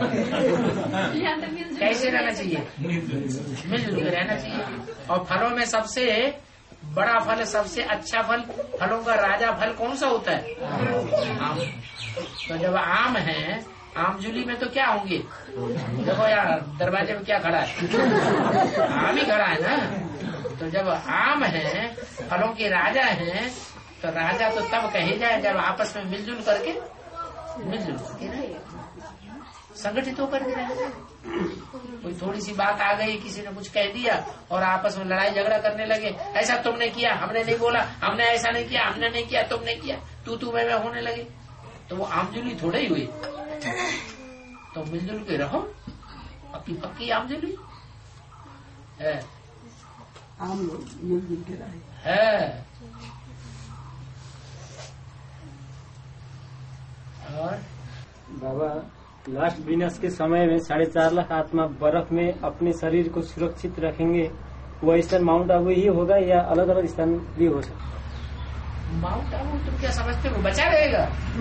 कैसे रहना चाहिए? मिलजुल के रहना चाहिए। और फलों में सबसे बड़ा फल, सबसे अच्छा फल, फलों का राजा फल कौन सा होता है? आम। तो जब आम है, आमजुली में तो क्या होंगे? देखो यार, दरवाजे में क्या खड़ा है? आम ही खड़ा है ना। तो जब आम है, फलों के राजा हैं, तो राजा तो तब कहे जाए जब आपस में मिलजुल करके रहे, संगठित होकर के रहे। कोई थोड़ी सी बात आ गई, किसी ने कुछ कह दिया और आपस में लड़ाई झगड़ा करने लगे, ऐसा तुमने किया, हमने नहीं बोला, हमने ऐसा नहीं किया, हमने नहीं किया, तुमने किया, तू मैं होने लगे, तो वो आमजुली थोड़े ही हुई। तो मिलजुल के रहो, पक्की पक्की आमजुली है। आम लोग मिलजुल के रहे है। और बाबा लास्ट विनाश के समय में 4.5 लाख आत्मा बर्फ में अपने शरीर को सुरक्षित रखेंगे, वह स्थान माउंट आबू ही होगा या अलग अलग स्थान भी हो सकता? माउंट आबू तुम क्या समझते हो बचा रहेगा?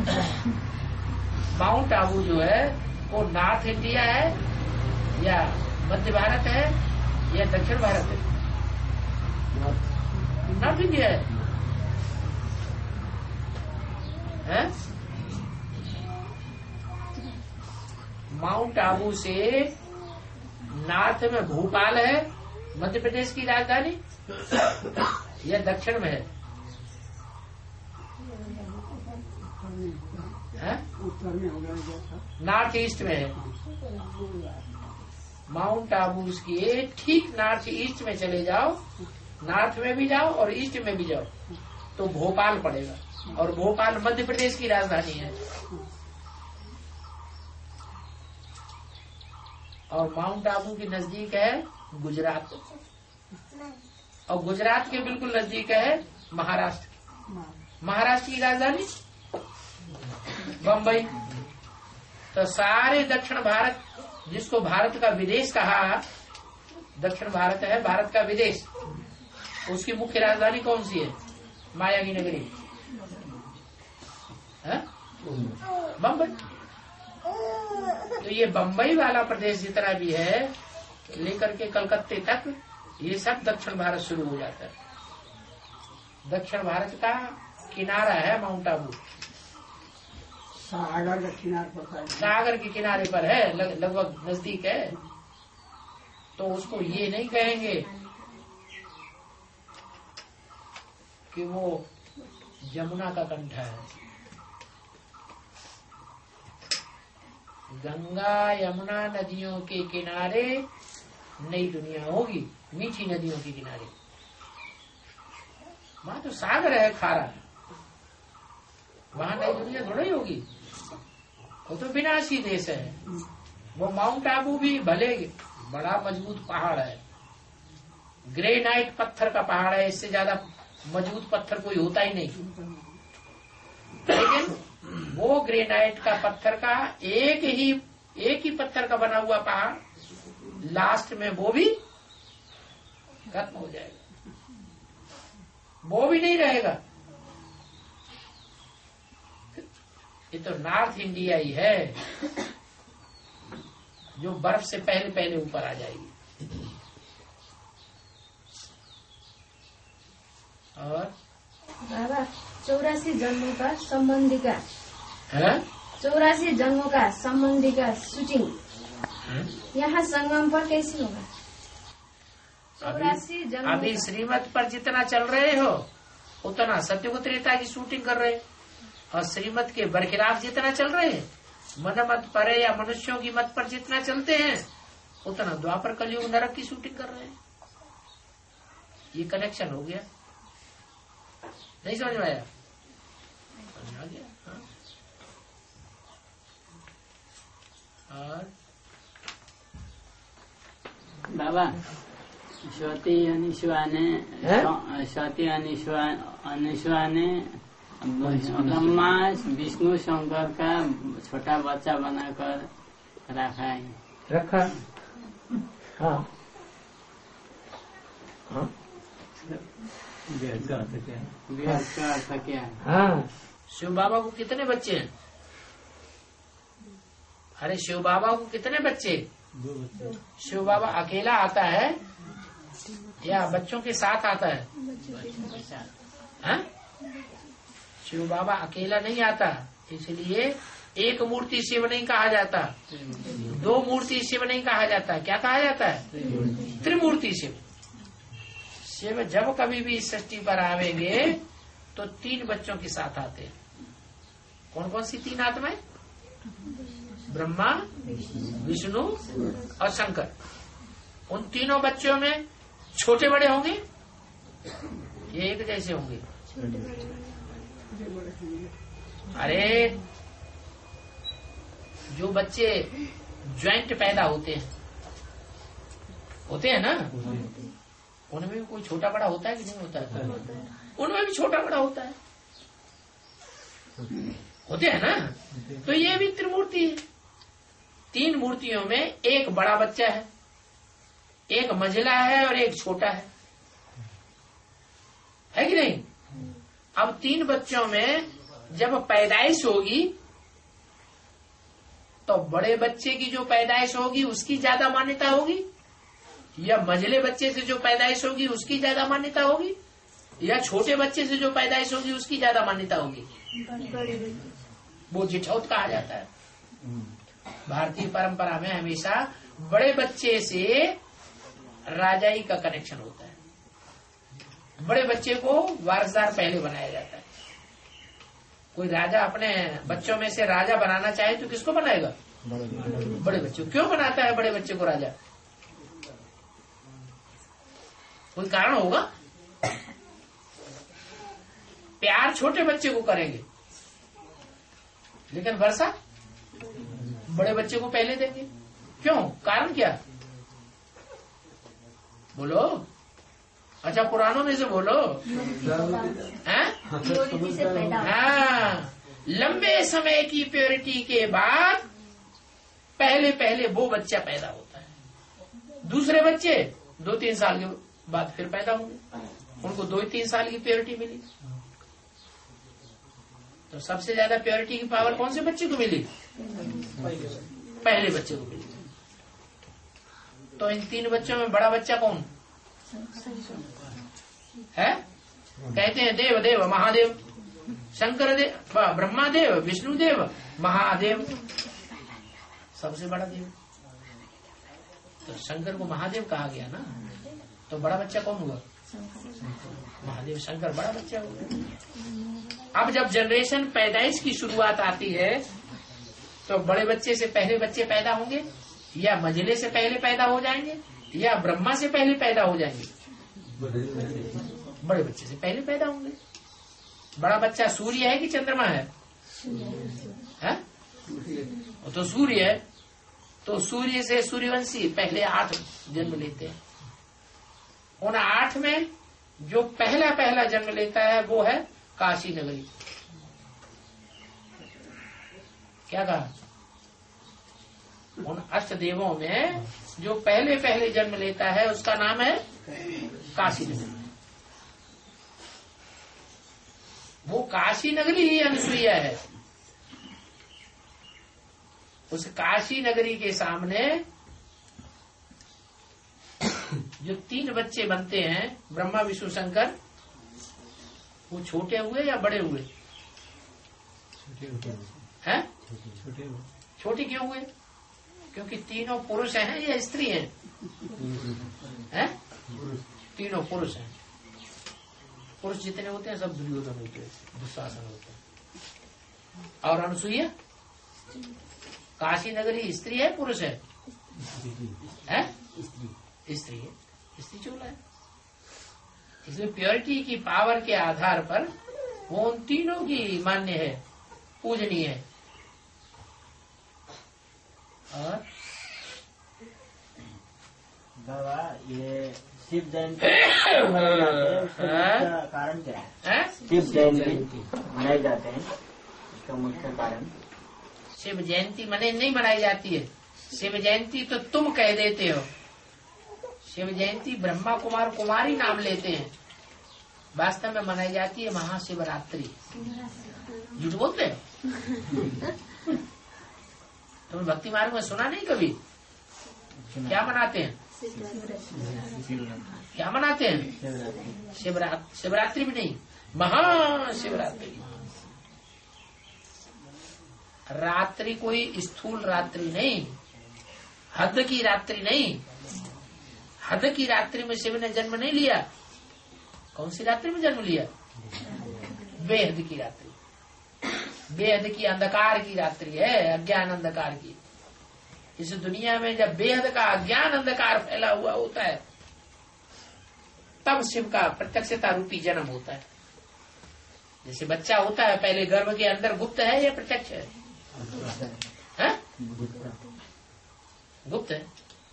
माउंट आबू जो है वो नॉर्थ इंडिया है या मध्य भारत है या दक्षिण भारत है? नॉर्थ इंडिया है? माउंट आबू से नॉर्थ में भोपाल है, मध्य प्रदेश की राजधानी, या दक्षिण में है? उत्तर में हो गया, नॉर्थ ईस्ट में है। माउंट आबू के ठीक नॉर्थ ईस्ट में चले जाओ, नॉर्थ में भी जाओ और ईस्ट में भी जाओ तो भोपाल पड़ेगा, और भोपाल मध्य प्रदेश की राजधानी है। और माउंट आबू के नजदीक है गुजरात, और गुजरात के बिल्कुल नजदीक है महाराष्ट्र। महाराष्ट्र की राजधानी बम्बई। तो सारे दक्षिण भारत, जिसको भारत का विदेश कहा, दक्षिण भारत है भारत का विदेश, उसकी मुख्य राजधानी कौन सी है? माया की नगरी बम्बई। तो ये बम्बई वाला प्रदेश जितना भी है लेकर के कलकत्ते तक, ये सब दक्षिण भारत शुरू हो जाता है। दक्षिण भारत का किनारा है माउंट आबू, सागर का किनारे पर है, सागर के किनारे पर है, लगभग नजदीक है। तो उसको ये नहीं कहेंगे कि वो यमुना का कंठ है। गंगा यमुना नदियों के किनारे नई दुनिया होगी, मीठी नदियों के किनारे। वहां तो सागर है खारा, वहां नई दुनिया थोड़ी होगी, वो तो विनाशी देश है। वो माउंट आबू भी भले बड़ा मजबूत पहाड़ है, ग्रेनाइट पत्थर का पहाड़ है, इससे ज्यादा मजबूत पत्थर कोई होता ही नहीं। लेकिन वो ग्रेनाइट का पत्थर का एक ही पत्थर का बना हुआ पहाड़, लास्ट में वो भी खत्म हो जाएगा, वो भी नहीं रहेगा। ये तो नॉर्थ इंडिया ही है जो बर्फ से पहले पहले ऊपर आ जाएगी। और बाबा 84 जन्मों का संबंधी का है? 84 जन्मों का संबंधी का शूटिंग यहाँ संगम पर कैसे होगा? 84 जन्मों अभी श्रीमत पर जितना चल रहे हो उतना सत्ययुग त्रेता की शूटिंग कर रहे, और श्रीमत के बरखिलाफ जितना चल रहे हैं, मन मत परे या मनुष्यों की मत पर जितना चलते हैं उतना द्वापर कलयुग नरक की शूटिंग कर रहे हैं। ये कनेक्शन हो गया, नहीं समझ में आया? समझ आ गया। हाँ? और बाबा स्वाति अनिश्वा ने ब्रह्मा विष्णु शंकर का छोटा बच्चा बनाकर रखा। हाँ विराट का अर्थ क्या है? हाँ, शिव बाबा को कितने बच्चे हैं? अरे शिव बाबा को कितने बच्चे? 2 बच्चे। शिव बाबा अकेला आता है या बच्चों के साथ आता है? हाँ? शिव बाबा अकेला नहीं आता, इसलिए एक मूर्ति शिव नहीं कहा जाता, 2 मूर्ति शिव नहीं कहा जाता, क्या कहा जाता है? त्रिमूर्ति शिव। शिव जब कभी भी इस सृष्टि पर आवेंगे तो 3 बच्चों के साथ आते हैं। कौन कौन सी 3 आत्माएं? ब्रह्मा, विष्णु और शंकर। उन तीनों बच्चों में छोटे बड़े होंगे, ये एक जैसे होंगे? अरे जो बच्चे ज्वाइंट पैदा होते हैं ना, उनमें भी कोई छोटा बड़ा होता है कि नहीं होता है? उनमें भी छोटा बड़ा होता है, होते हैं ना। तो ये भी त्रिमूर्ति है। 3 मूर्तियों में एक बड़ा बच्चा है, एक मझिला है और एक छोटा है कि नहीं? अब 3 बच्चों में जब पैदाइश होगी तो बड़े बच्चे की जो पैदाइश होगी उसकी ज्यादा मान्यता होगी, या मझले बच्चे से जो पैदाइश होगी उसकी ज्यादा मान्यता होगी, या छोटे बच्चे से जो पैदाइश होगी उसकी ज्यादा मान्यता होगी? वो जिठौत कहा जाता है। भारतीय परंपरा में हमेशा बड़े बच्चे से राजाई का कनेक्शन होता है। बड़े बच्चे को वारसदार पहले बनाया जाता है। कोई राजा अपने बच्चों में से राजा बनाना चाहे तो किसको बनाएगा? बड़े बच्चे को। क्यों बनाता है बड़े बच्चे को राजा? कोई कारण होगा। प्यार छोटे बच्चे को करेंगे, लेकिन वर्षा बड़े बच्चे को पहले देंगे। क्यों? कारण क्या? बोलो। अच्छा, पुराणों में से बोलो। हाँ, लंबे समय की प्योरिटी के बाद पहले पहले वो बच्चा पैदा होता है। दूसरे बच्चे 2-3 साल के बाद फिर पैदा होंगे। उनको 2-3 साल की प्योरिटी मिली। तो सबसे ज्यादा प्योरिटी की पावर कौन से बच्चे को मिली? पहले बच्चे को मिली। तो इन 3 बच्चों में बड़ा बच्चा कौन है? कहते हैं देव देव महादेव, शंकर देव, ब्रह्मा देव, विष्णु देव, महादेव, सबसे बड़ा देव। तो शंकर को महादेव कहा गया ना। तो बड़ा बच्चा कौन हुआ? महादेव। शंकर बड़ा बच्चा हुआ। अब जब जनरेशन पैदाइश की शुरुआत आती है तो बड़े बच्चे से पहले बच्चे पैदा होंगे, या मझले से पहले पैदा हो जाएंगे, या ब्रह्मा से पहले पैदा हो जाएंगे? बड़े बच्चे से पहले पैदा होंगे। बड़ा बच्चा सूर्य है कि चंद्रमा है? तो सूर्य है। तो सूर्य से सूर्यवंशी पहले 8 जन्म लेते हैं। उन 8 में जो पहला जन्म लेता है वो है काशी नगरी। क्या कहा? उन 8 देवों में जो पहले जन्म लेता है उसका नाम है काशी नगरी। वो काशी नगरी ही अनुसुईया है। उस काशी नगरी के सामने जो 3 बच्चे बनते हैं, ब्रह्मा विष्णु शंकर, वो छोटे हुए या बड़े हुए? हैं? छोटे क्यों हुए? क्योंकि तीनों पुरुष हैं या स्त्री हैं? हैं? तीनों पुरुष हैं। पुरुष जितने होते हैं सब दुर्योधन होते हैं, दुशासन होते हैं। और अनुसुईया काशी नगरी स्त्री है पुरुष है? स्त्री है। स्त्री चोला है। इसलिए प्योरिटी की पावर के आधार पर वो उन तीनों की मान्य है, पूजनीय है। और बाबा ये शिव जयंती उसका कारण क्या है? शिव जयंती मनाए जाते हैं, इसका मुख्य कारण? शिव जयंती नहीं मनाई जाती है। शिव जयंती तो तुम कह देते हो। शिव जयंती ब्रह्मा कुमार कुमारी नाम लेते हैं। वास्तव में मनाई जाती है महाशिवरात्रि। झूठ बोलते हो? तुमने भक्ति मार्ग में सुना नहीं कभी? क्या मनाते हैं? क्या मनाते हैं? शिवरात्रि भी नहीं, महाशिवरात्रि। रात्रि कोई स्थूल रात्रि नहीं, हद की रात्रि नहीं। हद की रात्रि में शिव ने जन्म नहीं लिया। कौन सी रात्रि में जन्म लिया? बेहद की रात्रि। बेहद की अंधकार की रात्रि है, अज्ञान अंधकार की। इस दुनिया में जब बेहद का अज्ञान अंधकार फैला हुआ होता है तब शिव का प्रत्यक्षता रूपी जन्म होता है। जैसे बच्चा होता है पहले गर्भ के अंदर गुप्त है या प्रत्यक्ष है? गुप्त है।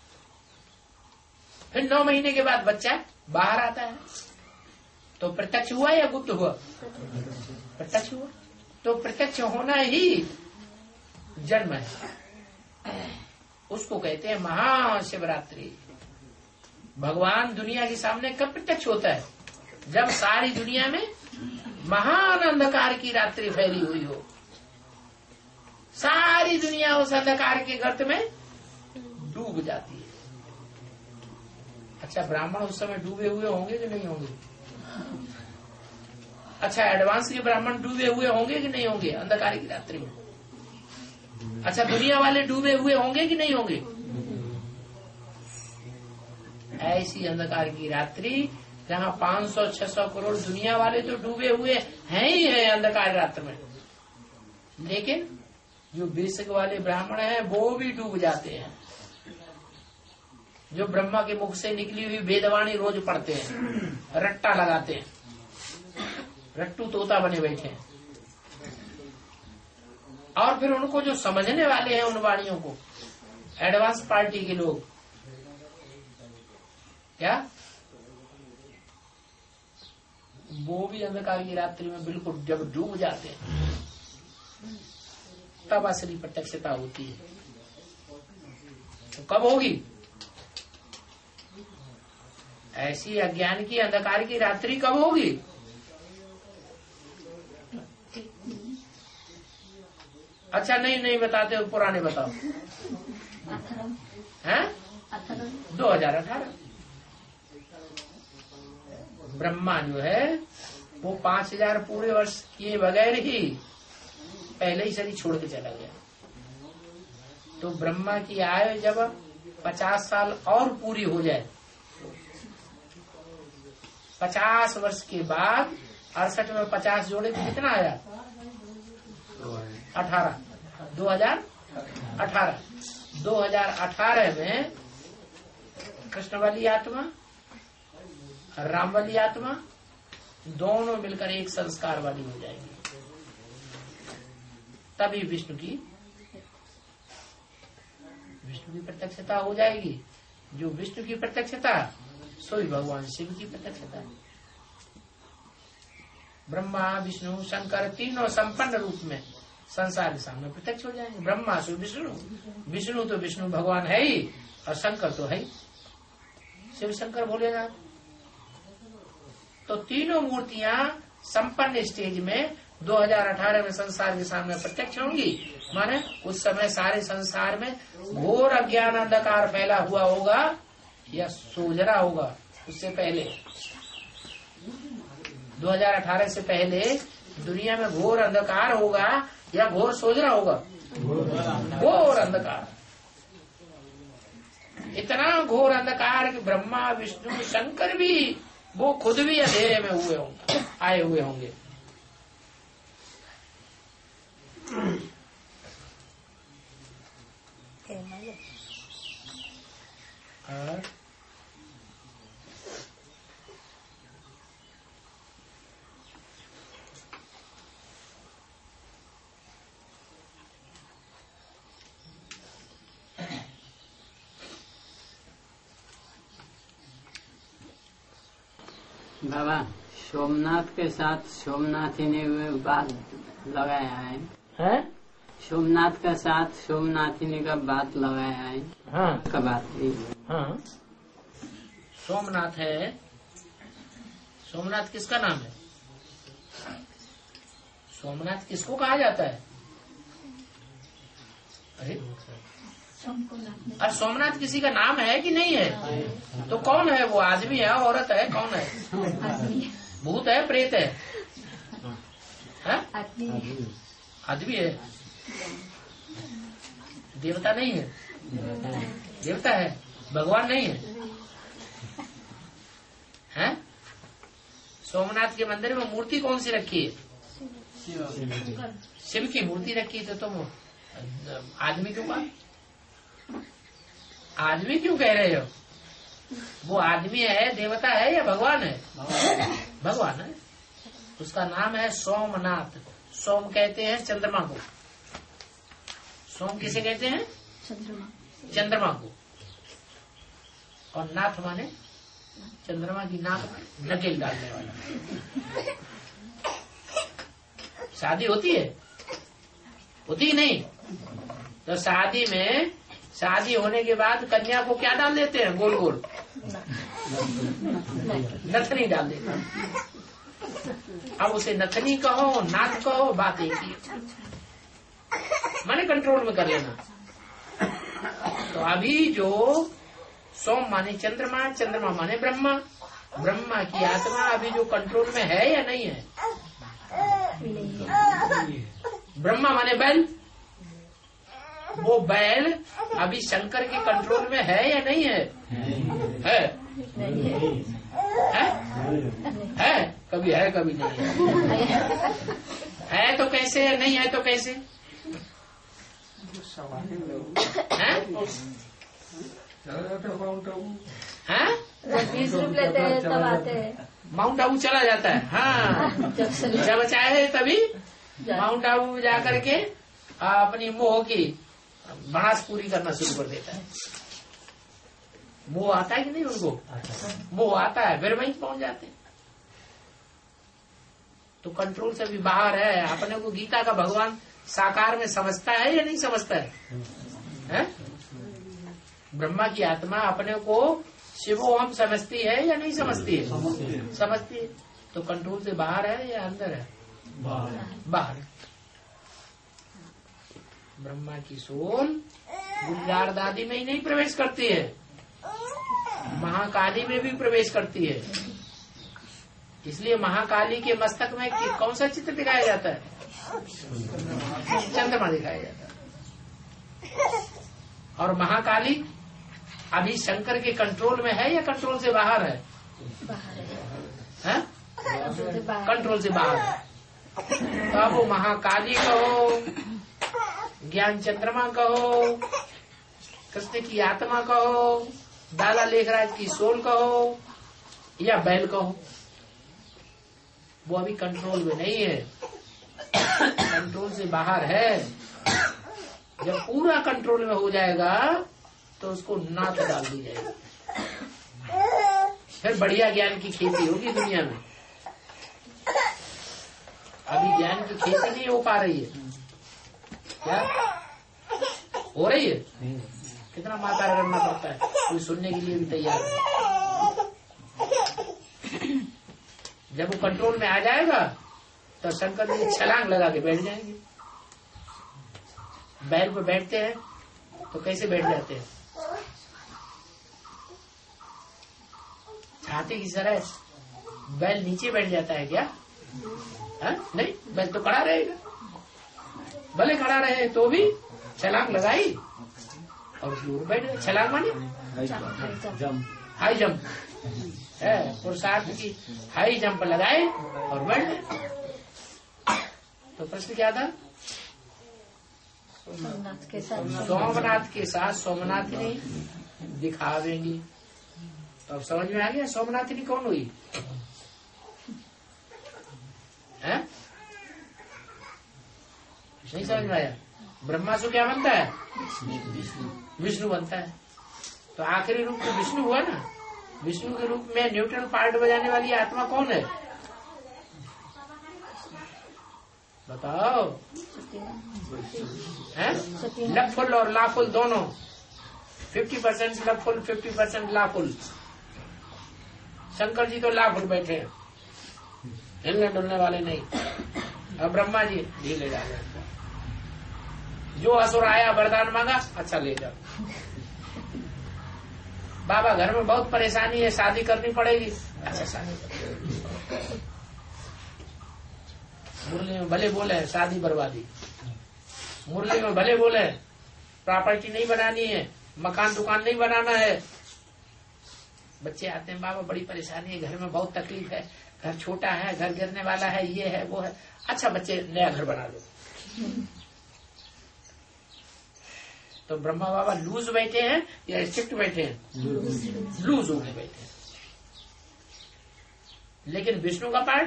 फिर 9 महीने के बाद बच्चा बाहर आता है तो प्रत्यक्ष हुआ या गुप्त हुआ? प्रत्यक्ष हुआ। तो प्रत्यक्ष होना ही जन्म है। उसको कहते हैं महाशिवरात्रि। भगवान दुनिया के सामने कब प्रत्यक्ष होता है? जब सारी दुनिया में महान अंधकार की रात्रि फैली हुई हो, सारी दुनिया उस अंधकार के गर्त में डूब जाती है। अच्छा, ब्राह्मण उस समय डूबे हुए होंगे कि नहीं होंगे? अच्छा, एडवांस के ब्राह्मण डूबे हुए होंगे कि नहीं होंगे अंधकार की रात्रि में? अच्छा, दुनिया वाले डूबे हुए होंगे कि नहीं होंगे? ऐसी अंधकार की रात्रि जहाँ 500-600 करोड़ दुनिया वाले तो डूबे हुए हैं ही है अंधकार रात्र में, लेकिन जो बेसिक वाले ब्राह्मण हैं वो भी डूब जाते हैं। जो ब्रह्मा के मुख से निकली हुई वेदवाणी रोज पढ़ते हैं, रट्टा लगाते हैं, रट्टू तोता बने बैठे हैं। और फिर उनको जो समझने वाले हैं उन वाणियों को, एडवांस पार्टी के लोग, क्या वो भी अंधकार की रात्रि में बिल्कुल जब डूब जाते हैं तब असली प्रत्यक्षता होती है। तो कब होगी? ऐसी अज्ञान की अंधकार की रात्रि कब होगी? अच्छा, नहीं बताते हो, पुराने बताओ। हैं? 2018 ब्रह्मा जो है वो 5000 पूरे वर्ष किए बगैर ही पहले ही शरीर छोड़ के चला गया। तो ब्रह्मा की आयु जब 50 साल और पूरी हो जाए, 50 वर्ष के बाद 68 में 50 जोड़े तो कितना आया? 18। 2018 में कृष्ण वाली आत्मा, राम वाली आत्मा दोनों मिलकर एक संस्कार वाली हो जाएगी। तभी विष्णु की प्रत्यक्षता हो जाएगी। जो विष्णु की प्रत्यक्षता सोई भगवान शिव की प्रत्यक्षता है। ब्रह्मा विष्णु शंकर तीनों संपन्न रूप में संसार के सामने प्रत्यक्ष हो जाएंगे। ब्रह्मा से विष्णु तो विष्णु भगवान है ही, और शंकर तो है ही, शिव शंकर भोलेनाथ। तो तीनों मूर्तियां संपन्न स्टेज में 2018 में संसार के सामने प्रत्यक्ष होंगी। माने उस समय सारे संसार में घोर अज्ञान अंधकार फैला हुआ होगा या सोजरा होगा। उससे पहले 2018 से पहले दुनिया में घोर अंधकार होगा या घोर सोजरा होगा? घोर अंधकार। इतना घोर अंधकार कि ब्रह्मा विष्णु शंकर भी, वो खुद भी अंधेरे में हुए होंगे, आए हुए होंगे। और बाबा, सोमनाथ के साथ सोमनाथी ने बात लगाया है। सोमनाथ के साथ सोमनाथी ने का बात लगाया है। हाँ, का बात थी। हाँ, सोमनाथ है। सोमनाथ किसका नाम है? सोमनाथ किसको कहा जाता है? अरे, और सोमनाथ किसी का नाम है कि नहीं है? तो कौन है वो? आदमी है, औरत है, कौन है? भूत है, प्रेत है? आदमी है। देवता नहीं है? देवता है, भगवान नहीं है। हैं? सोमनाथ के मंदिर में मूर्ति कौन सी रखी है? शिव की मूर्ति रखी है। तो तुम आदमी क्यों बात? आदमी क्यों कह रहे हो? वो आदमी है, देवता है या भगवान है? भगवान है। उसका नाम है सोमनाथ। सोम कहते हैं चंद्रमा को। सोम किसे कहते हैं? चंद्रमा को। और नाथ माने चंद्रमा की नाक में नकेल डालने वाला। शादी होती है? होती ही नहीं। तो शादी होने के बाद कन्या को क्या डाल देते हैं? गोल गोल नथनी डाल देते हैं। अब उसे नथनी कहो, नाथ कहो, बात एक ही माने कंट्रोल में कर लेना। तो अभी जो सोम माने चंद्रमा, चंद्रमा माने ब्रह्मा, ब्रह्मा की आत्मा अभी जो कंट्रोल में है या नहीं है? ब्रह्मा माने बैल, वो बैल अभी शंकर के कंट्रोल में है या नहीं है? है कभी है कभी नहीं है तो कैसे है? नहीं है तो कैसे है? 20 रुपये लेते हैं तब आते हैं। माउंट आबू चला जाता है। हाँ, जब चाहे तभी माउंट आबू जा करके अपनी मोह की भड़ास पूरी करना शुरू कर देता है। मोह आता है कि नहीं उनको? मोह आता है, फिर वहीं पहुंच जाते हैं। तो कंट्रोल से भी बाहर है। अपने को गीता का भगवान साकार में समझता है या नहीं समझता है? ब्रह्मा की आत्मा अपने को शिवो हम समझती है या नहीं समझती है? समझती है। तो कंट्रोल से बाहर है या अंदर है? बाहर। ब्रह्मा की सोल गुलजार दादी में ही नहीं प्रवेश करती है, महाकाली में भी प्रवेश करती है। इसलिए महाकाली के मस्तक में कौन सा चित्र दिखाया जाता है? चंद्रमा दिखाया जाता है। और महाकाली अभी शंकर के कंट्रोल में है या कंट्रोल से बाहर है? कंट्रोल से बाहर है। तो अब वो महाकाली कहो, ज्ञान चंद्रमा कहो, कृष्ण की आत्मा कहो, दादा लेखराज की सोल कहो या बैल कहो, वो अभी कंट्रोल में नहीं है, कंट्रोल से बाहर है। जब पूरा कंट्रोल में हो जाएगा तो उसको नाथ डाल दी जाएगी, फिर बढ़िया ज्ञान की खेती होगी दुनिया में। अभी ज्ञान की खेती नहीं हो पा रही है। क्या हो रही है? कितना माता करना पड़ता है, कोई सुनने के लिए भी तैयार है। जब वो कंट्रोल में आ जाएगा तो शंकर जी छलांग लगा के बैठ जाएंगे। बैल पे बैठते हैं तो कैसे बैठ जाते हैं? हाथी की तरह बैल नीचे बैठ जाता है क्या? नहीं, बैल तो खड़ा रहेगा। भले खड़ा रहे तो भी छलांग लगाई और बैठ गए। छलांग माने हाई जंप है, पुरुषार्थ की हाई जंप लगाए और बैठ गए। तो प्रश्न क्या था? सोमनाथ के साथ सोमनाथिनी दिखावेंगी। तो अब समझ में आ गया सोमनाथिनी कौन हुई है? नहीं समझ में आया? ब्रह्मा से क्या बनता है? विष्णु बनता है। तो आखिरी रूप तो विष्णु हुआ ना। विष्णु के रूप में न्यूट्रल पार्ट बजाने वाली आत्मा कौन है? बताओ। लफुल और लाफुल दोनों, 50% लफुल 50% लाफुल। शंकर जी तो लाफुल बैठे हैं, हिलने डुलने वाले नहीं। अब ब्रह्मा जी ढीले जा रहे। जो असुर आया वरदान मांगा, अच्छा ले जाओ। बाबा घर में बहुत परेशानी है, शादी करनी पड़ेगी, अच्छा शादी। मुरली में भले बोले शादी बर्बादी, मुरली में भले बोले प्रॉपर्टी नहीं बनानी है, मकान दुकान नहीं बनाना है। बच्चे आते हैं, बाबा बड़ी परेशानी है, घर में बहुत तकलीफ है, घर छोटा है, घर गिरने वाला है, ये है वो है। अच्छा बच्चे नया घर बना लो। तो ब्रह्मा बाबा लूज बैठे हैं या स्ट्रिक्ट बैठे हैं? लूज होके बैठे हैं। लेकिन विष्णु का पार्ट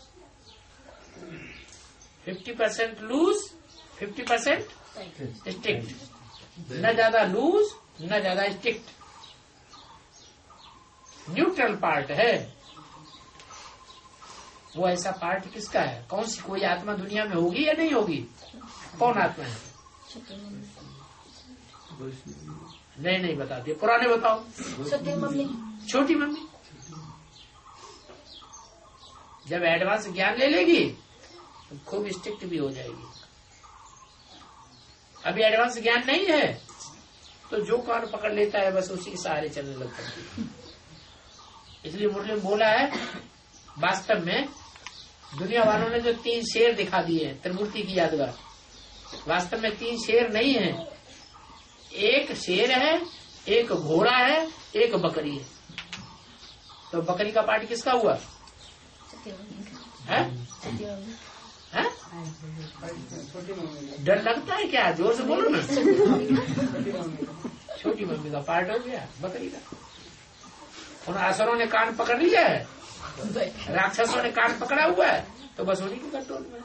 50% लूज 50% स्ट्रिक्ट, न ज्यादा लूज न ज्यादा स्ट्रिक्ट, न्यूट्रल पार्ट है वो। ऐसा पार्ट किसका है? कौन सी कोई आत्मा दुनिया में होगी या नहीं होगी? कौन आत्मा है? नहीं बताते, पुराने बताओ। छोटी मम्मी जब एडवांस ज्ञान ले लेगी तो खूब स्ट्रिक्ट भी हो जाएगी। अभी एडवांस ज्ञान नहीं है तो जो कान पकड़ लेता है बस उसी के सहारे चलने लग पड़ती है। इसलिए मुरली में बोला है, वास्तव में दुनिया वालों ने जो 3 शेर दिखा दिए हैं त्रिमूर्ति की यादगार, वास्तव में 3 शेर नहीं है। एक शेर है, एक घोड़ा है, एक बकरी है। तो बकरी का पार्ट किसका हुआ? है? डर लगता है क्या? जोर से बोलो ना। छोटी मम्मी का पार्ट हो गया बकरी का। उन असुरों ने कान पकड़ लिया है, राक्षसों ने कान पकड़ा हुआ है, तो बस उन्हीं के कंट्रोल में।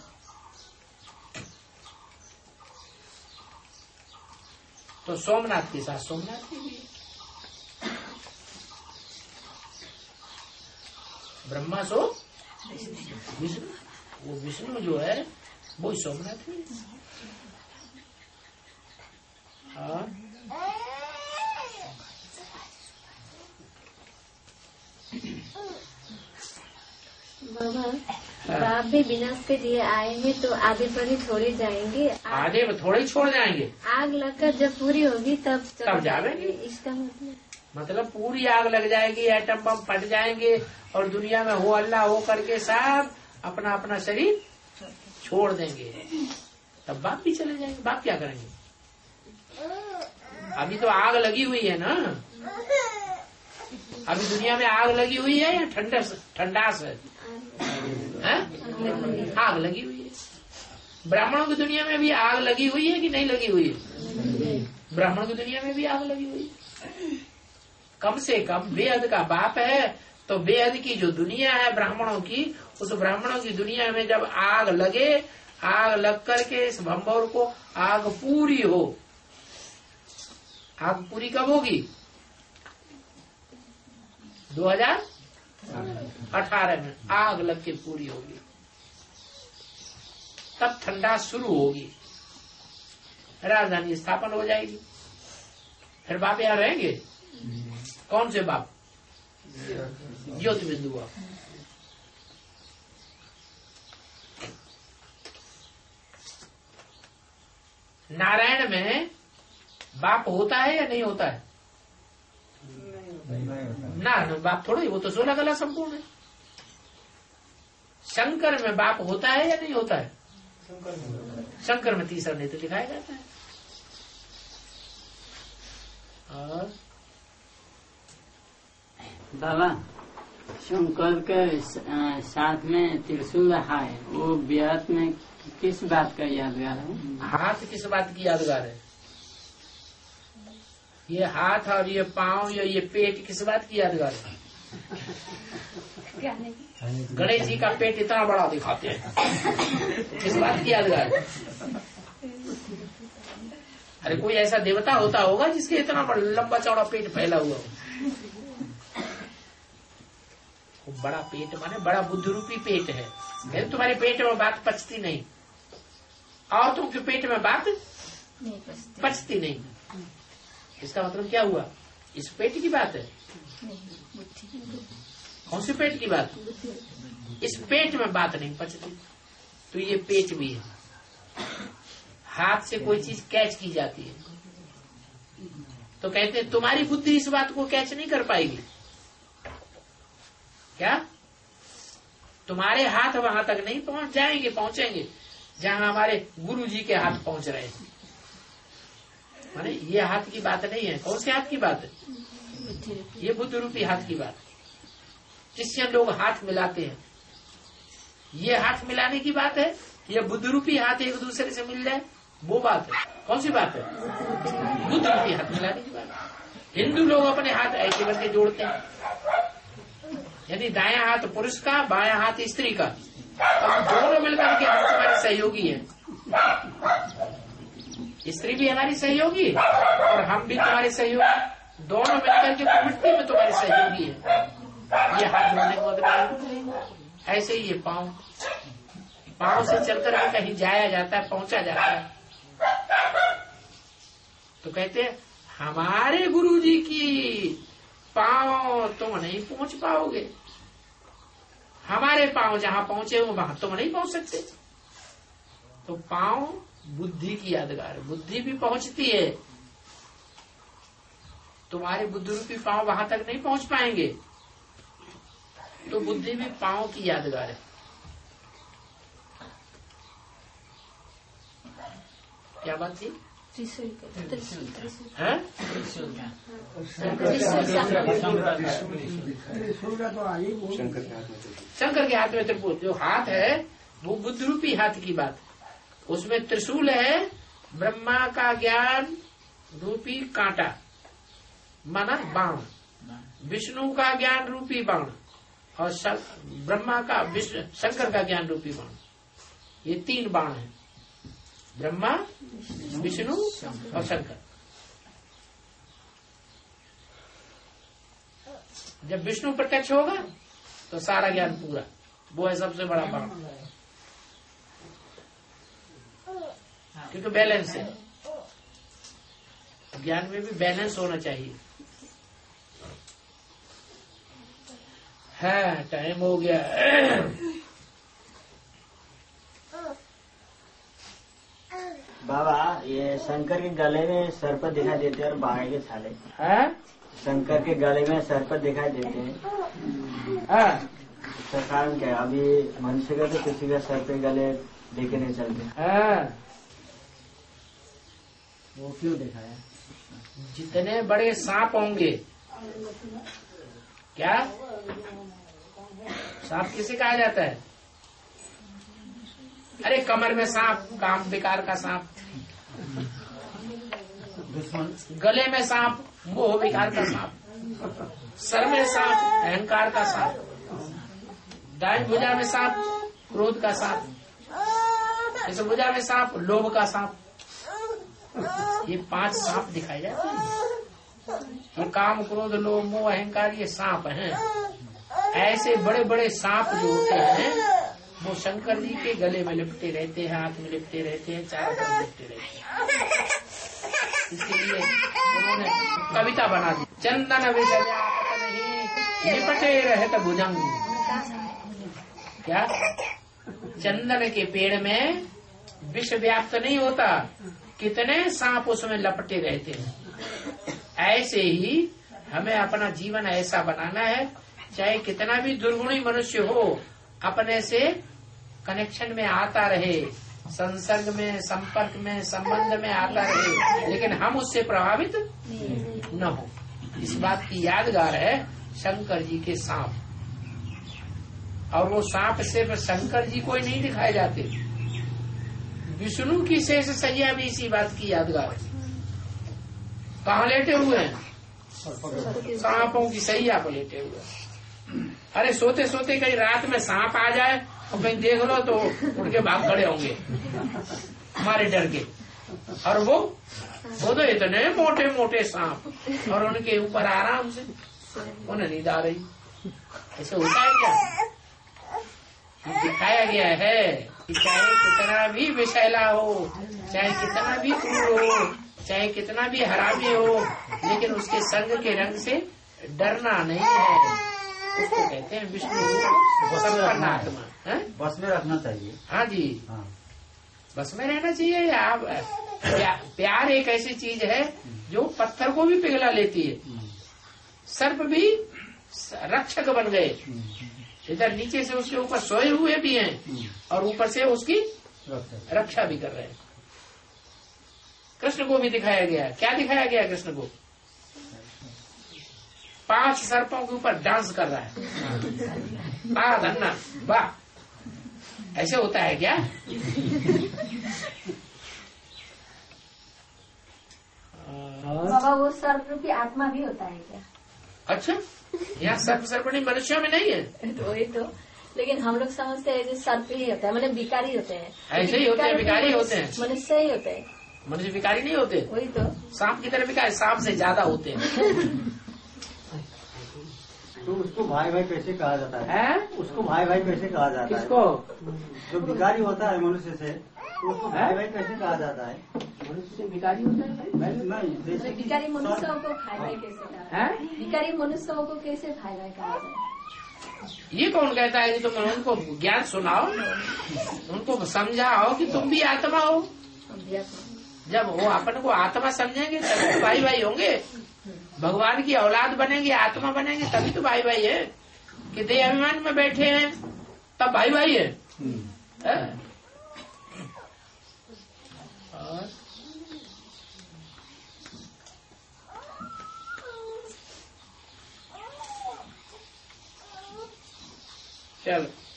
तो सोमनाथ के साथ सोमनाथ की भी ब्रह्मा सो विष्णु, वो विष्णु जो है वो सोमनाथ में। बाबा, बाप भी विनाश के लिए आए हैं तो आधे पर ही छोड़े जाएंगे। आधे पर थोड़े ही छोड़ जाएंगे। आग लगकर जब पूरी होगी तब जाएंगे। इसका मतलब पूरी आग लग जाएगी, एटम बम फट जाएंगे और दुनिया में हो अल्लाह हो करके सब अपना अपना शरीर छोड़ देंगे, तब बाप भी चले जाएंगे। बाप क्या करेंगे? अभी तो आग लगी हुई है ना, अभी दुनिया में आग लगी हुई है या ठंडास है? आग लगी हुई है। ब्राह्मणों की दुनिया में भी आग लगी हुई है कि नहीं लगी हुई है? ब्राह्मणों की दुनिया में भी आग लगी हुई है। कम से कम बेहद का बाप है तो बेहद की जो दुनिया है ब्राह्मणों की, उस ब्राह्मणों की दुनिया में जब आग लगे, आग लग करके इस भंभौर को आग पूरी हो। आग पूरी कब होगी? 2018 में आग लग के पूरी होगी, तब ठंडा शुरू होगी, राजधानी स्थापन हो जाएगी। फिर बाप यहाँ रहेंगे। कौन से बाप? ज्योति बिंदु बाप। नारायण में बाप होता है या नहीं होता है? ना बाप थोड़ा ही, वो तो 16 कला संपूर्ण है। शंकर में बाप होता है या नहीं होता है? शंकर में तीसरा नेत्र दिखाया जाता है। और बाबा, शंकर के साथ में त्रिशूल है, वो ब्यात में किस बात का यादगार है? हाथ किस बात की यादगार है? ये हाथ और ये पांव या ये पेट किस बात की यादगार है? गणेश जी का पेट इतना बड़ा दिखाते हैं, किस बात की यादगार है? अरे कोई ऐसा देवता होता होगा जिसके इतना बड़ा लंबा चौड़ा पेट फैला हुआ हो। बड़ा पेट माने बड़ा बुद्ध रूपी पेट है। फिर तुम्हारे पेट में बात पचती नहीं, और तुमके पेट में बात पचती नहीं। इसका मतलब क्या हुआ? इस पेट की बात है। कौन सी पेट की बात? इस पेट में बात नहीं पचती। तो ये पेट भी है। हाथ से कोई चीज कैच की जाती है तो कहते हैं तुम्हारी बुद्धि इस बात को कैच नहीं कर पाएगी। क्या तुम्हारे हाथ वहां तक नहीं पहुंच जाएंगे, पहुंचेंगे जहां हमारे गुरु जी के हाथ पहुंच रहे हैं। माने ये हाथ की बात नहीं है। कौन से हाथ की बात है? ये बुद्ध रूपी हाथ की बात, जिससे लोग हाथ मिलाते हैं। ये हाथ मिलाने की बात है। ये बुद्ध रूपी हाथ एक दूसरे से मिल जाए वो बात है। कौन सी बात है? बुद्ध रूपी हाथ मिलाने की बात है। हिंदू लोग अपने हाथ ऐसे करके जोड़ते हैं, यदि दायां हाथ पुरुष का, बायां हाथ स्त्री का, अब दोनों मिलकर के हम तुम्हारे सहयोगी हैं। स्त्री भी हमारी सहयोगी है और हम भी तुम्हारे सहयोगी, दोनों मिलकर के प्रवृत्ति में तुम्हारे सहयोगी है। ये हाथ जोड़ने का मतलब ऐसे ही ये पाँव से चलकर के कहीं जाया जाता है, पहुंचा जाता है। तो कहते हैं हमारे गुरुजी की पाँव तुम नहीं पहुंच पाओगे, हमारे पाँव जहाँ पहुंचे हो वहां तुम नहीं पहुंच सकते। तो पाँव बुद्धि की यादगार है, बुद्धि भी पहुंचती है, तुम्हारे बुद्धि रूपी पाँव वहां तक नहीं पहुंच पाएंगे, तो बुद्धि भी पाँव की यादगार है। क्या बात थी? शंकर के हाथ में त्रिशूल, जो हाथ है वो बुद्ध रूपी हाथ की बात। उसमें त्रिशूल है, ब्रह्मा का ज्ञान रूपी कांटा माना बाण, विष्णु का ज्ञान रूपी बाण, और ब्रह्मा का शंकर का ज्ञान रूपी बाण। ये 3 बाण है, ब्रह्मा, विष्णु और शंकर। जब विष्णु प्रत्यक्ष होगा तो सारा ज्ञान पूरा, वो है सबसे बड़ा बाण, क्योंकि बैलेंस है। ज्ञान में भी बैलेंस होना चाहिए। है टाइम हो गया। बाबा, ये शंकर के गले में सर्प दिखाई देते हैं और बाघ के छाले है? शंकर के गले में सर्प दिखाई देते हैं, इसका कारण क्या है? अभी मनुष्य का तो किसी का सर्प के गले देखे नहीं चलते, वो क्यों दिखाया? जितने बड़े सांप होंगे, क्या सांप किसे कहा जाता है? अरे कमर में सांप, काम बेकार का सांप, गले में सांप, मोह बेकार का सांप, सर में सांप, अहंकार का सांप, दाएं भुजा में सांप, क्रोध का सांप, इस भुजा में सांप, लोभ का सांप। ये 5 सांप दिखाए जाते हैं। ये काम, क्रोध, लोभ, मोह, अहंकार, ये सांप हैं। ऐसे बड़े बड़े सांप जो होते हैं वो शंकर जी के गले में लिपटे रहते हैं, हाथ में लिपटे रहते हैं, चारों तरफ लिपटे रहते हैं। इसके लिए उन्होंने कविता बना दी, चंदन विषयापत नहीं लिपटे रहत भुजंग। क्या? चंदन के पेड़ में विष व्याप्त नहीं होता, कितने सांप उसमें लपटे रहते हैं। ऐसे ही हमें अपना जीवन ऐसा बनाना है, चाहे कितना भी दुर्गुणी मनुष्य हो, अपने से कनेक्शन में आता रहे, संसर्ग में, संपर्क में, संबंध में आता रहे, लेकिन हम उससे प्रभावित न हो। इस बात की यादगार है शंकर जी के सांप। और वो सांप सिर्फ शंकर जी को ही नहीं दिखाए जाते, विष्णु की शेष सैया भी इसी बात की यादगार है। कहाँ लेटे हुए हैं? सांपों की सैया पर लेटे हुए हैं। अरे सोते सोते कहीं रात में सांप आ जाए और कहीं देख लो तो उड़ के भाग खड़े होंगे हमारे डर के। और वो तो इतने मोटे मोटे सांप, और उनके ऊपर आराम से उन्हें नींद आ रही। ऐसे होता है क्या? दिखाया गया है कि चाहे कितना भी विषैला हो, चाहे कितना भी क्रूर हो, चाहे कितना भी हरामी हो, लेकिन उसके संग के रंग से डरना नहीं है। उसको कहते हैं विष्णु संपन्न आत्मा। बस में रखना चाहिए। हाँ जी, बस में रहना चाहिए। आप प्यार एक ऐसी चीज है जो पत्थर को भी पिघला लेती है। सर्प भी रक्षक बन गए, इधर नीचे से उसके ऊपर सोए हुए भी हैं और ऊपर से उसकी रक्षा भी कर रहे हैं। कृष्ण को भी दिखाया गया। क्या दिखाया गया कृष्ण को? 5 सर्पों के ऊपर डांस कर रहा है। धन्ना वाह, ऐसे होता है क्या? बाबा वो सर्प रूपी आत्मा भी होता है क्या? अच्छा, यहाँ सर्पणी मनुष्यों में नहीं है। तो वही तो, लेकिन हम लोग समझते हैं सर्प ही होता है, मतलब विकारी होते हैं। ऐसे ही होते हैं, विकारी होते हैं। मनुष्य ही होते हैं, मनुष्य विकारी नहीं होते। वही तो, सांप की तरह विकारी, सांप से ज्यादा होते हैं। तो उसको भाई भाई कैसे कहा जाता है? उसको भाई भाई कैसे कहा जाता है? किसको? जो विकारी होता है मनुष्य से, तो उसको भाई भाई कैसे कहा जाता है? मनुष्य से विकारी होता है? नहीं, जैसे विकारी मनुष्यों को भाई भाई कैसे कहा? विकारी मनुष्यों को कैसे भाई भाई कहा जाए? ये कौन कहता है कि तुम उनको ज्ञान सुनाओ, उनको समझाओ कि तुम भी आत्मा हो। जब वो अपन को आत्मा समझेंगे तभी तो भाई भाई होंगे, भगवान की औलाद बनेंगे, आत्मा बनेंगे, तभी तो भाई भाई है। कि देह अभिमान में बैठे हैं तब भाई भाई है। और चलो।